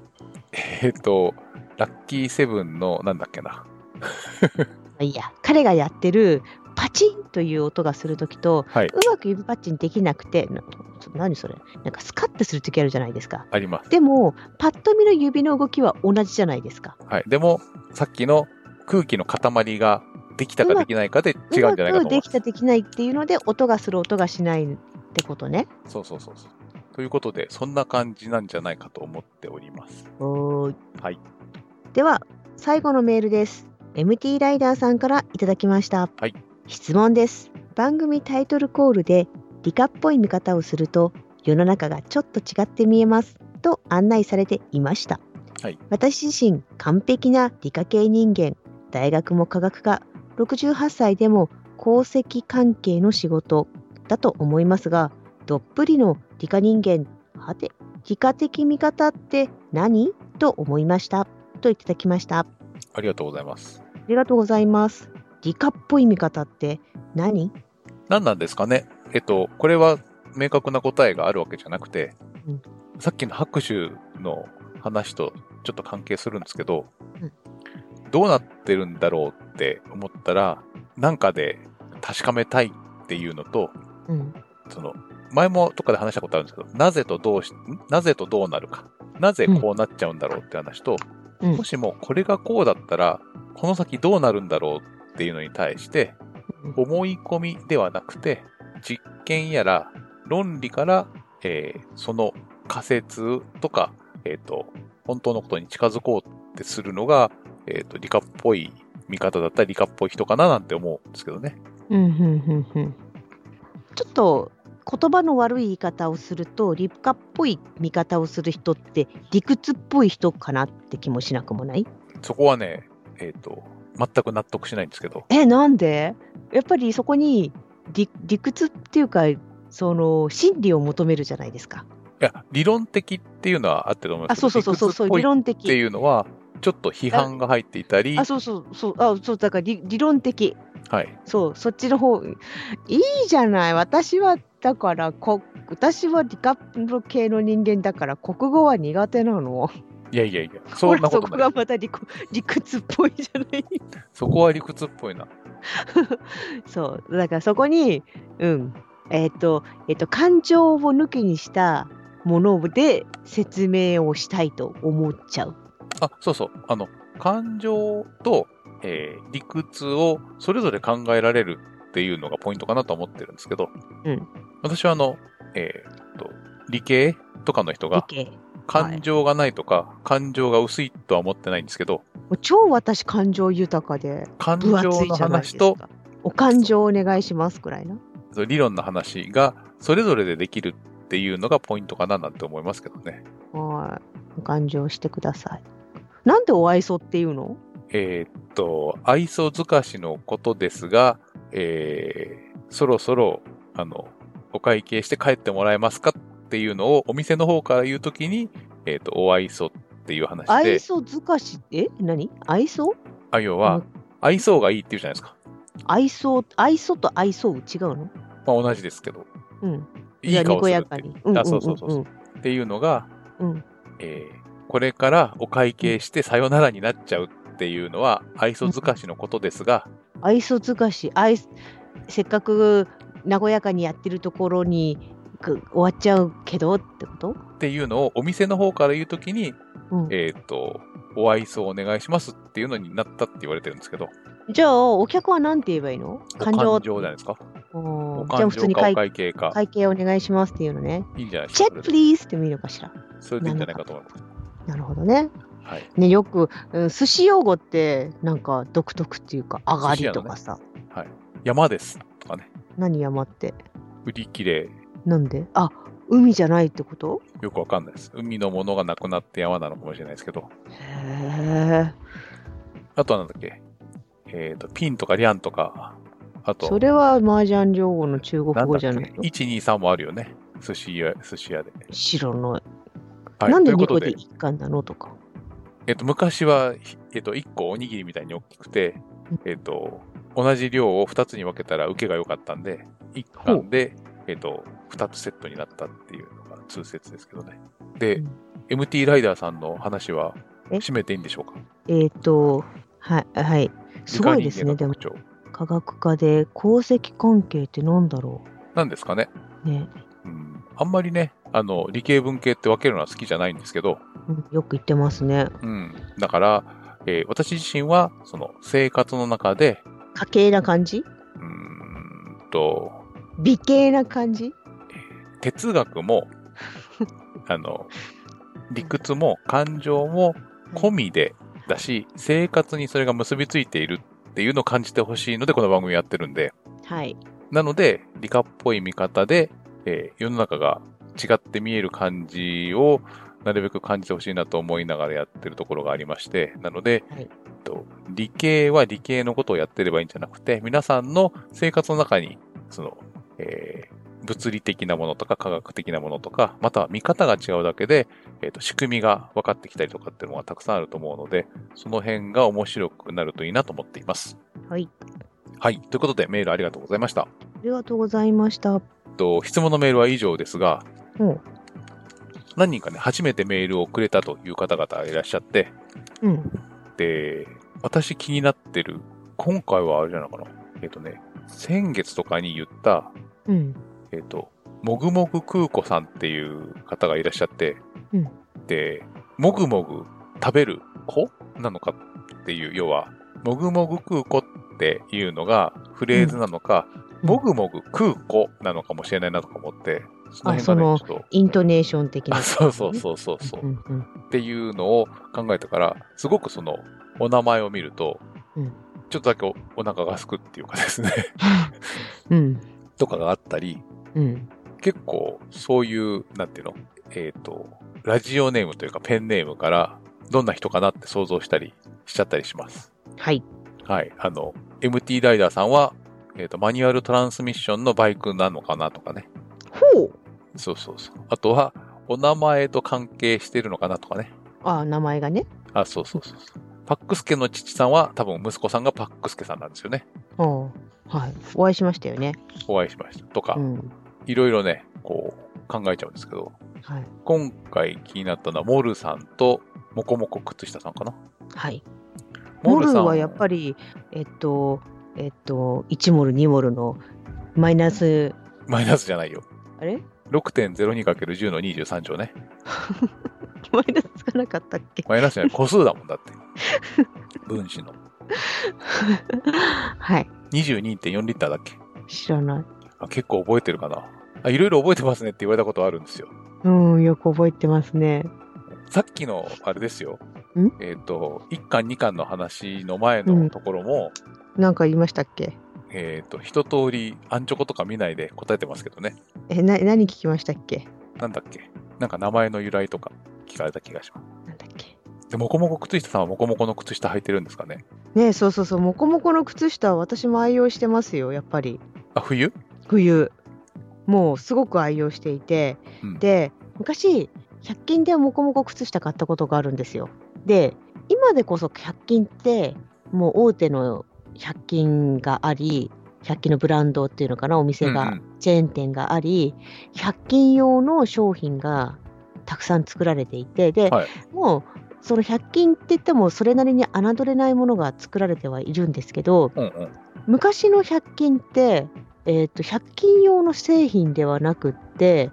ラッキーセブンのなんだっけな。 いや、彼がやってるパチンという音がするときと、うまく指パッチンできなくて、何それ、なんかスカッとするときあるじゃないですか。 あります。 でも、パッと見の指の動きは同じじゃないですか。 はい。でも、さっきの空気の塊ができたかできないかで違うんじゃないかと思います。 できたできないっていうので、音がする音がしないってことね。 そう。ということで、そんな感じなんじゃないかと思っております。はい。 では、最後のメールです。MT ライダーさんからいただきました。 はい。 質問です。番組タイトルコールで理科っぽい見方をすると世の中がちょっと違って見えますと案内されていました。 はい。 私自身完璧な理科系人間、大学も科学科、68歳でも鉱石関係の仕事だと思いますが、どっぷりの理科人間、はて、理科的見方って何？と思いました。といただきました。 ありがとうございます。 ありがとうございます。理科っぽい見方って何なんですかね。これは明確な答えがあるわけじゃなくて、さっきの拍手の話とちょっと関係するんですけど、どうなってるんだろうって思ったら、なんかで確かめたいっていうのと、前もとかで話したことあるんですけど、なぜとどうなるか、なぜこうなっちゃうんだろうって話と、もしもこれがこうだったら、この先どうなるんだろうっていうのに対して、思い込みではなくて、実験やら論理から、その仮説とか、本当のことに近づこうってするのが、理科っぽい見方だったり理科っぽい人かななんて思うんですけどね。 ちょっと言葉の悪い言い方をすると、理科っぽい見方をする人って理屈っぽい人かなって気もしなくもない？ そこはね、全く納得しないんですけど。 なんで？やっぱりそこに理屈っていうか、真理を求めるじゃないですか。 いや、理論的っていうのはあってると思いますけど、 そう、理論的っていうのは、ちょっと批判が入っていたり。 だから理論的。 はい。 そっちの方、いいじゃない。私は理科系の人間だから国語は苦手なの。 いや、そんなことない。 そこがまた理屈っぽいじゃない。 そこは理屈っぽいな。 そう、だからそこに、感情を抜きにしたもので説明をしたいと思っちゃう。 そう。感情と、理屈をそれぞれ考えられるっていうのがポイントかなと思ってるんですけど、私は理系とかの人が感情がないとか、感情が薄いとは思ってないんですけど、 超私感情豊かで分厚いじゃないですか。感情の話とお感情お願いしますくらいな。 理論の話がそれぞれでできるっていうのがポイントかななんて思いますけどね。 はい。お感情してください。なんでお愛想っていうの？ 愛想づかしのことですが、そろそろ、お会計して帰ってもらえますかっていうのをお店の方から言うときに、お愛想っていう話で。 愛想づかし、何？愛想？ 要は、愛想がいいっていうじゃないですか。 愛想と愛想違うの？ 同じですけど。 いい顔するってにこやかに。うんうんそうそうそうそう。っていうのが、 うん。 これからお会計してさよならになっちゃうっていうのは愛想づかしのことですが、 愛想づかし、せっかく和やかにやってるところに終わっちゃうけどってこと？ っていうのをお店の方から言うときに、 うんお愛想お願いしますっていうのになったって言われてるんですけど、 じゃあ、お客は何て言えばいいの？ お感情じゃないですか。 おじゃあお感情かお普通に会計か。 会計お願いしますっていうのね。 いいんじゃないですか。 チェックプリーズってもいいのかしら。 それでいいんじゃないかと思います。 なるほどね。 はい。 ね、よく、寿司用語ってなんか独特っていうか、上がりとかさ。 はい。山ですとかね。 何山って。 売り切れ。 なんで？海じゃないってこと？ よくわかんないです。海のものがなくなって山なのかもしれないですけど。 へえ。 あとはなんだっけ。ピンとかリャンとか。あと。 それは麻雀用語の中国語じゃないの？ 1、2、3もあるよね。寿司屋で。 白の。 はい。 なんで2 ということで個で1貫なのとか。 昔は、1個おにぎりみたいに大きくて、同じ量を2つに分けたら受けが良かったんで、1貫で、2つセットになったっていうのが通説ですけどね。で、MT ライダーさんの話は、締めていいんでしょうか？ はい。すごいですね、でも。科学科で鉱石関係ってなんだろう？なんですかね。 ね。 あんまりね、理系文系って分けるのは好きじゃないんですけど。 よく言ってますね。 だから、私自身は、その生活の中で、 家系な感じ？美系な感じ？ 哲学も、理屈も感情も込みでだし、生活にそれが結びついているっていうのを感じてほしいので、この番組やってるんで。 はい。 なので、理科っぽい見方で、世の中が違って見える感じをなるべく感じてほしいなと思いながらやってるところがありまして、なので、理系は理系のことをやってればいいんじゃなくて、皆さんの生活の中に、その、物理的なものとか科学的なものとか、または見方が違うだけで、仕組みが分かってきたりとかっていうのがたくさんあると思うので、その辺が面白くなるといいなと思っています。 はい。 はい。ということで、メールありがとうございました。 ありがとうございました。 質問のメールは以上ですが、何人かね、初めてメールをくれたという方々がいらっしゃって、で、私気になってる、今回はあれじゃないかな。先月とかに言った、もぐもぐ空子さんっていう方がいらっしゃって、で、もぐもぐ食べる子なのかっていう、要は、もぐもぐ空子っていうのがフレーズなのか、もぐもぐ空子なのかもしれないなとか思って、 その辺がね、ちょっとイントネーション的な、ね。 そう。っていうのを考えたから、すごくその、お名前を見ると、ちょっとだけお腹がすくっていうかですね、とかがあったり、結構そういう、なんていうの、ラジオネームというかペンネームからどんな人かなって想像したりしちゃったりします。 はい。 はい。MT ライダーさんは、マニュアルトランスミッションのバイクなのかなとかね。 ほう。 そう。あとは、お名前と関係してるのかなとかね。 名前がね。 そう。パックスケの父さんは多分息子さんがパックスケさんなんですよね。 はい。お会いしましたよね。 お会いしました。とか、いろいろね、こう考えちゃうんですけど、今回気になったのはモルさんともこもこ靴下さんかな。 はい。モルはやっぱり、1モル、2モルのマイナスじゃないよ。 あれ？ 6.02×10 の23乗ね。 マイナスつかなかったっけ？ マイナスじゃない、個数だもんだって。分子の。 はい。 22.4 リッターだっけ？ 知らない。 結構覚えてるかな。いろいろ覚えてますねって言われたことあるんですよ。 よく覚えてますね。 さっきの、あれですよ。1巻2巻の話の前のところも、 なんか言いましたっけ？ 一通り、アンチョコとか見ないで答えてますけどね。 何聞きましたっけ？ なんだっけ？なんか名前の由来とか聞かれた気がします。 なんだっけ？ で、もこもこ靴下さんはもこもこの靴下履いてるんですかね？ ね、そう。もこもこの靴下は私も愛用してますよ、やっぱり。 冬。 もうすごく愛用していて、で、昔、100均でもこもこ靴下買ったことがあるんですよ。で、今でこそ100均って、もう大手の100均があり、 100均のブランドっていうのかな、お店が、 うんうん。 チェーン店があり、100均用の商品がたくさん作られていて、で、 はい。 もう、その100均って言っても、それなりに侮れないものが作られてはいるんですけど、 うんうん。 昔の100均って、100均用の製品ではなくって、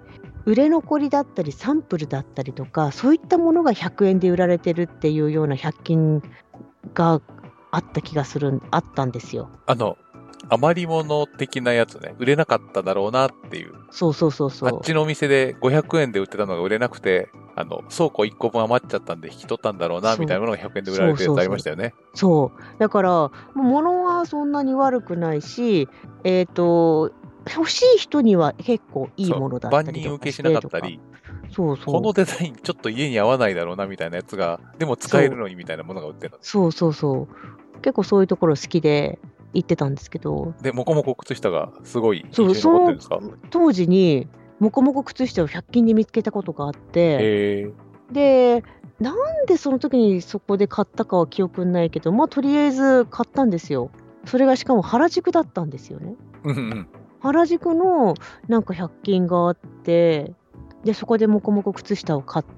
売れ残りだったり、サンプルだったりとか、そういったものが100円で売られてるっていうような100均があったんですよ。 余り物的なやつね。売れなかっただろうなっていう。 そうそうそうそう。 あっちのお店で500円で売ってたのが売れなくて、倉庫1個分余っちゃったんで引き取ったんだろうな、みたいなものが100円で売られてるやつありましたよね。 そう。だから、物はそんなに悪くないし、欲しい人には結構いいものだったりとかしてとか。 万人受けしなかったり、 そうそう。 このデザインちょっと家に合わないだろうな、みたいなやつが、でも使えるのにみたいなものが売ってた。 そうそうそう。結構そういうところ好きで行ってたんですけど。 で、もこもこ靴下がすごい印象に残ってるんですか？ 当時に、もこもこ靴下を100均で見つけたことがあって、で、なんでその時にそこで買ったかは記憶ないけど、とりあえず買ったんですよ。それがしかも原宿だったんですよね。 うんうん。 原宿のなんか100均があって、で、そこでもこもこ靴下を買って、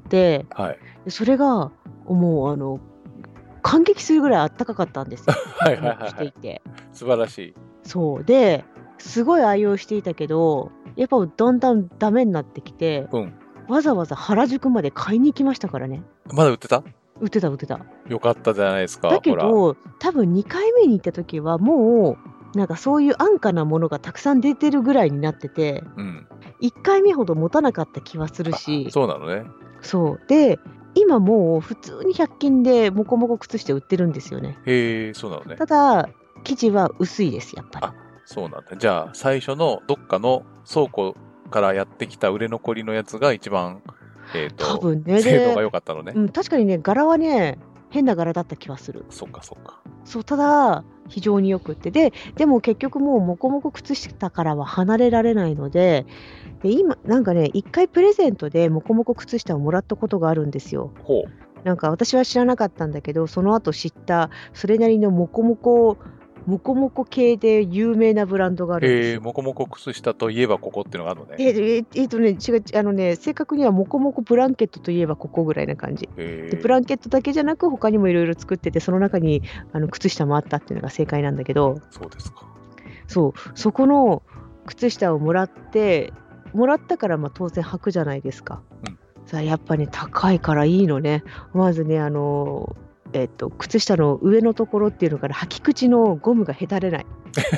はい。 でそれがもう感激するぐらいあったかかったんですよ。 はいはいはいはいしていて。 素晴らしい。 そう。で、すごい愛用していたけど、やっぱだんだんダメになってきて、わざわざ原宿まで買いに行きましたからね。 まだ売ってた？ 売ってた。 よかったじゃないですか。 だけど、多分2回目に行った時はもう、なんかそういう安価なものがたくさん出てるぐらいになってて、1回目ほど持たなかった気はするし。 そうなのね。 そう。で、今もう普通に100均でもこもこ靴下売ってるんですよね。 へえ、そうなのね。 ただ、生地は薄いです、やっぱり。 そうなんだ。じゃあ、最初のどっかの倉庫からやってきた売れ残りのやつが一番、 多分ね、 精度が良かったのね。 確かにね、柄はね、変な柄だった気はする。 そっか。 そう、ただ、非常によくって。でも結局もうもこもこ靴下からは離れられないので、今、なんかね、1回プレゼントでもこもこ靴下をもらったことがあるんですよ。なんか私は知らなかったんだけど、その後知った、それなりのもこもこ系で有名なブランドがあるんですよ。 もこもこ靴下といえばここっていうのがあるのね。 違う、正確にはもこもこブランケットといえばここぐらいな感じ。で、ブランケットだけじゃなく他にもいろいろ作ってて、その中に靴下もあったっていうのが正解なんだけど。 そうですか。 そう、そこの靴下をもらったから当然履くじゃないですか。さあやっぱね、高いからいいのね。まずね、靴下の上のところっていうのから履き口のゴムがへたれない。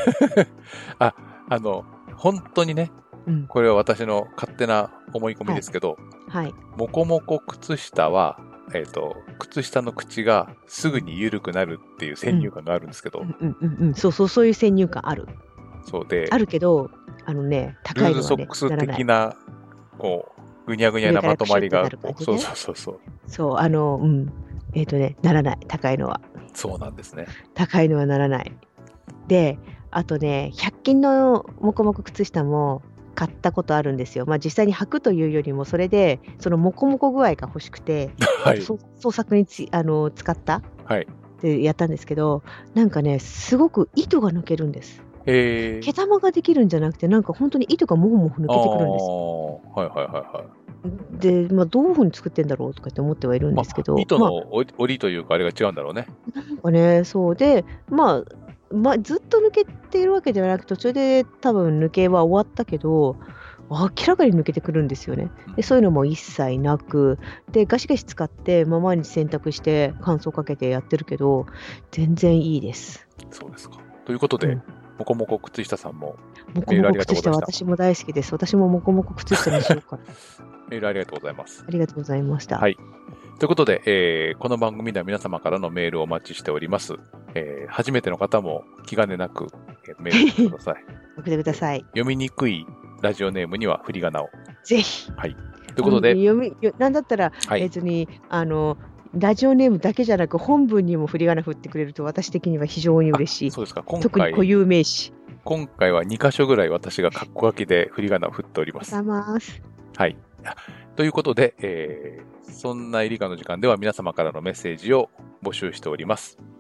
本当にね、これは私の勝手な思い込みですけど、もこもこ靴下は、靴下の口がすぐに緩くなるっていう先入観があるんですけど、 そういう先入観ある。 そうで、 あるけど、高いのはね、 ルーズソックス的な、ぐにゃぐにゃなまとまりが、そう。 そう、ならない、高いのは。 そうなんですね。 高いのはならない。で、あとね、100均のもこもこ靴下も買ったことあるんですよ。実際に履くというよりも、それで、そのもこもこ具合が欲しくて、創作に使った、ってやったんですけど、なんかね、すごく糸が抜けるんです。毛玉ができるんじゃなくて、なんか本当に糸がもふもふ抜けてくるんですよ。で、どういうふうに作ってんだろうとかって思ってはいるんですけど。 糸の折りというか、あれが違うんだろうね。 なんかね、そうで、ずっと抜けているわけではなく、途中で多分抜けは終わったけど、明らかに抜けてくるんですよね。で、そういうのも一切なく、で、ガシガシ使って、毎日洗濯して乾燥かけてやってるけど、全然いいです。 そうですか。ということで、もこもこ靴下さんももこもこ靴下私も大好きです。私ももこもこ靴下にしようかな。 メールありがとうございます。 ありがとうございました。 はい。ということで、この番組では皆様からのメールをお待ちしております。初めての方も気兼ねなく、メールを送ってください。 送ってください。 読みにくいラジオネームには振り仮名を。 ぜひ。 はい。ということで。 なんだったら、別に、ラジオネームだけじゃなく本文にも振り仮名振ってくれると私的には非常に嬉しい。 そうですか。 特に固有名詞。 今回は2箇所ぐらい私がカッコ書きで振り仮名を振っております。はい。ということで、そんなエリカの時間では皆様からのメッセージを募集しております。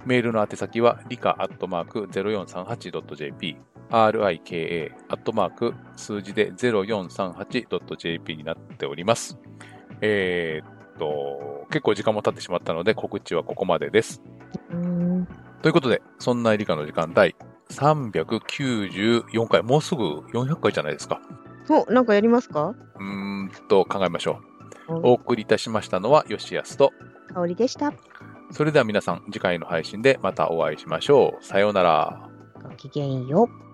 メールの宛先は、rika@0438.jp、rika@ 数字で 0438.jp になっております。結構時間も経ってしまったので、告知はここまでです。ということで、そんな理科の時間第394回、もうすぐ400回じゃないですか。 なんかやりますか？ 考えましょう。お送りいたしましたのは、吉安と香りでした。 それでは皆さん、次回の配信でまたお会いしましょう。さようなら。 ごきげんよう。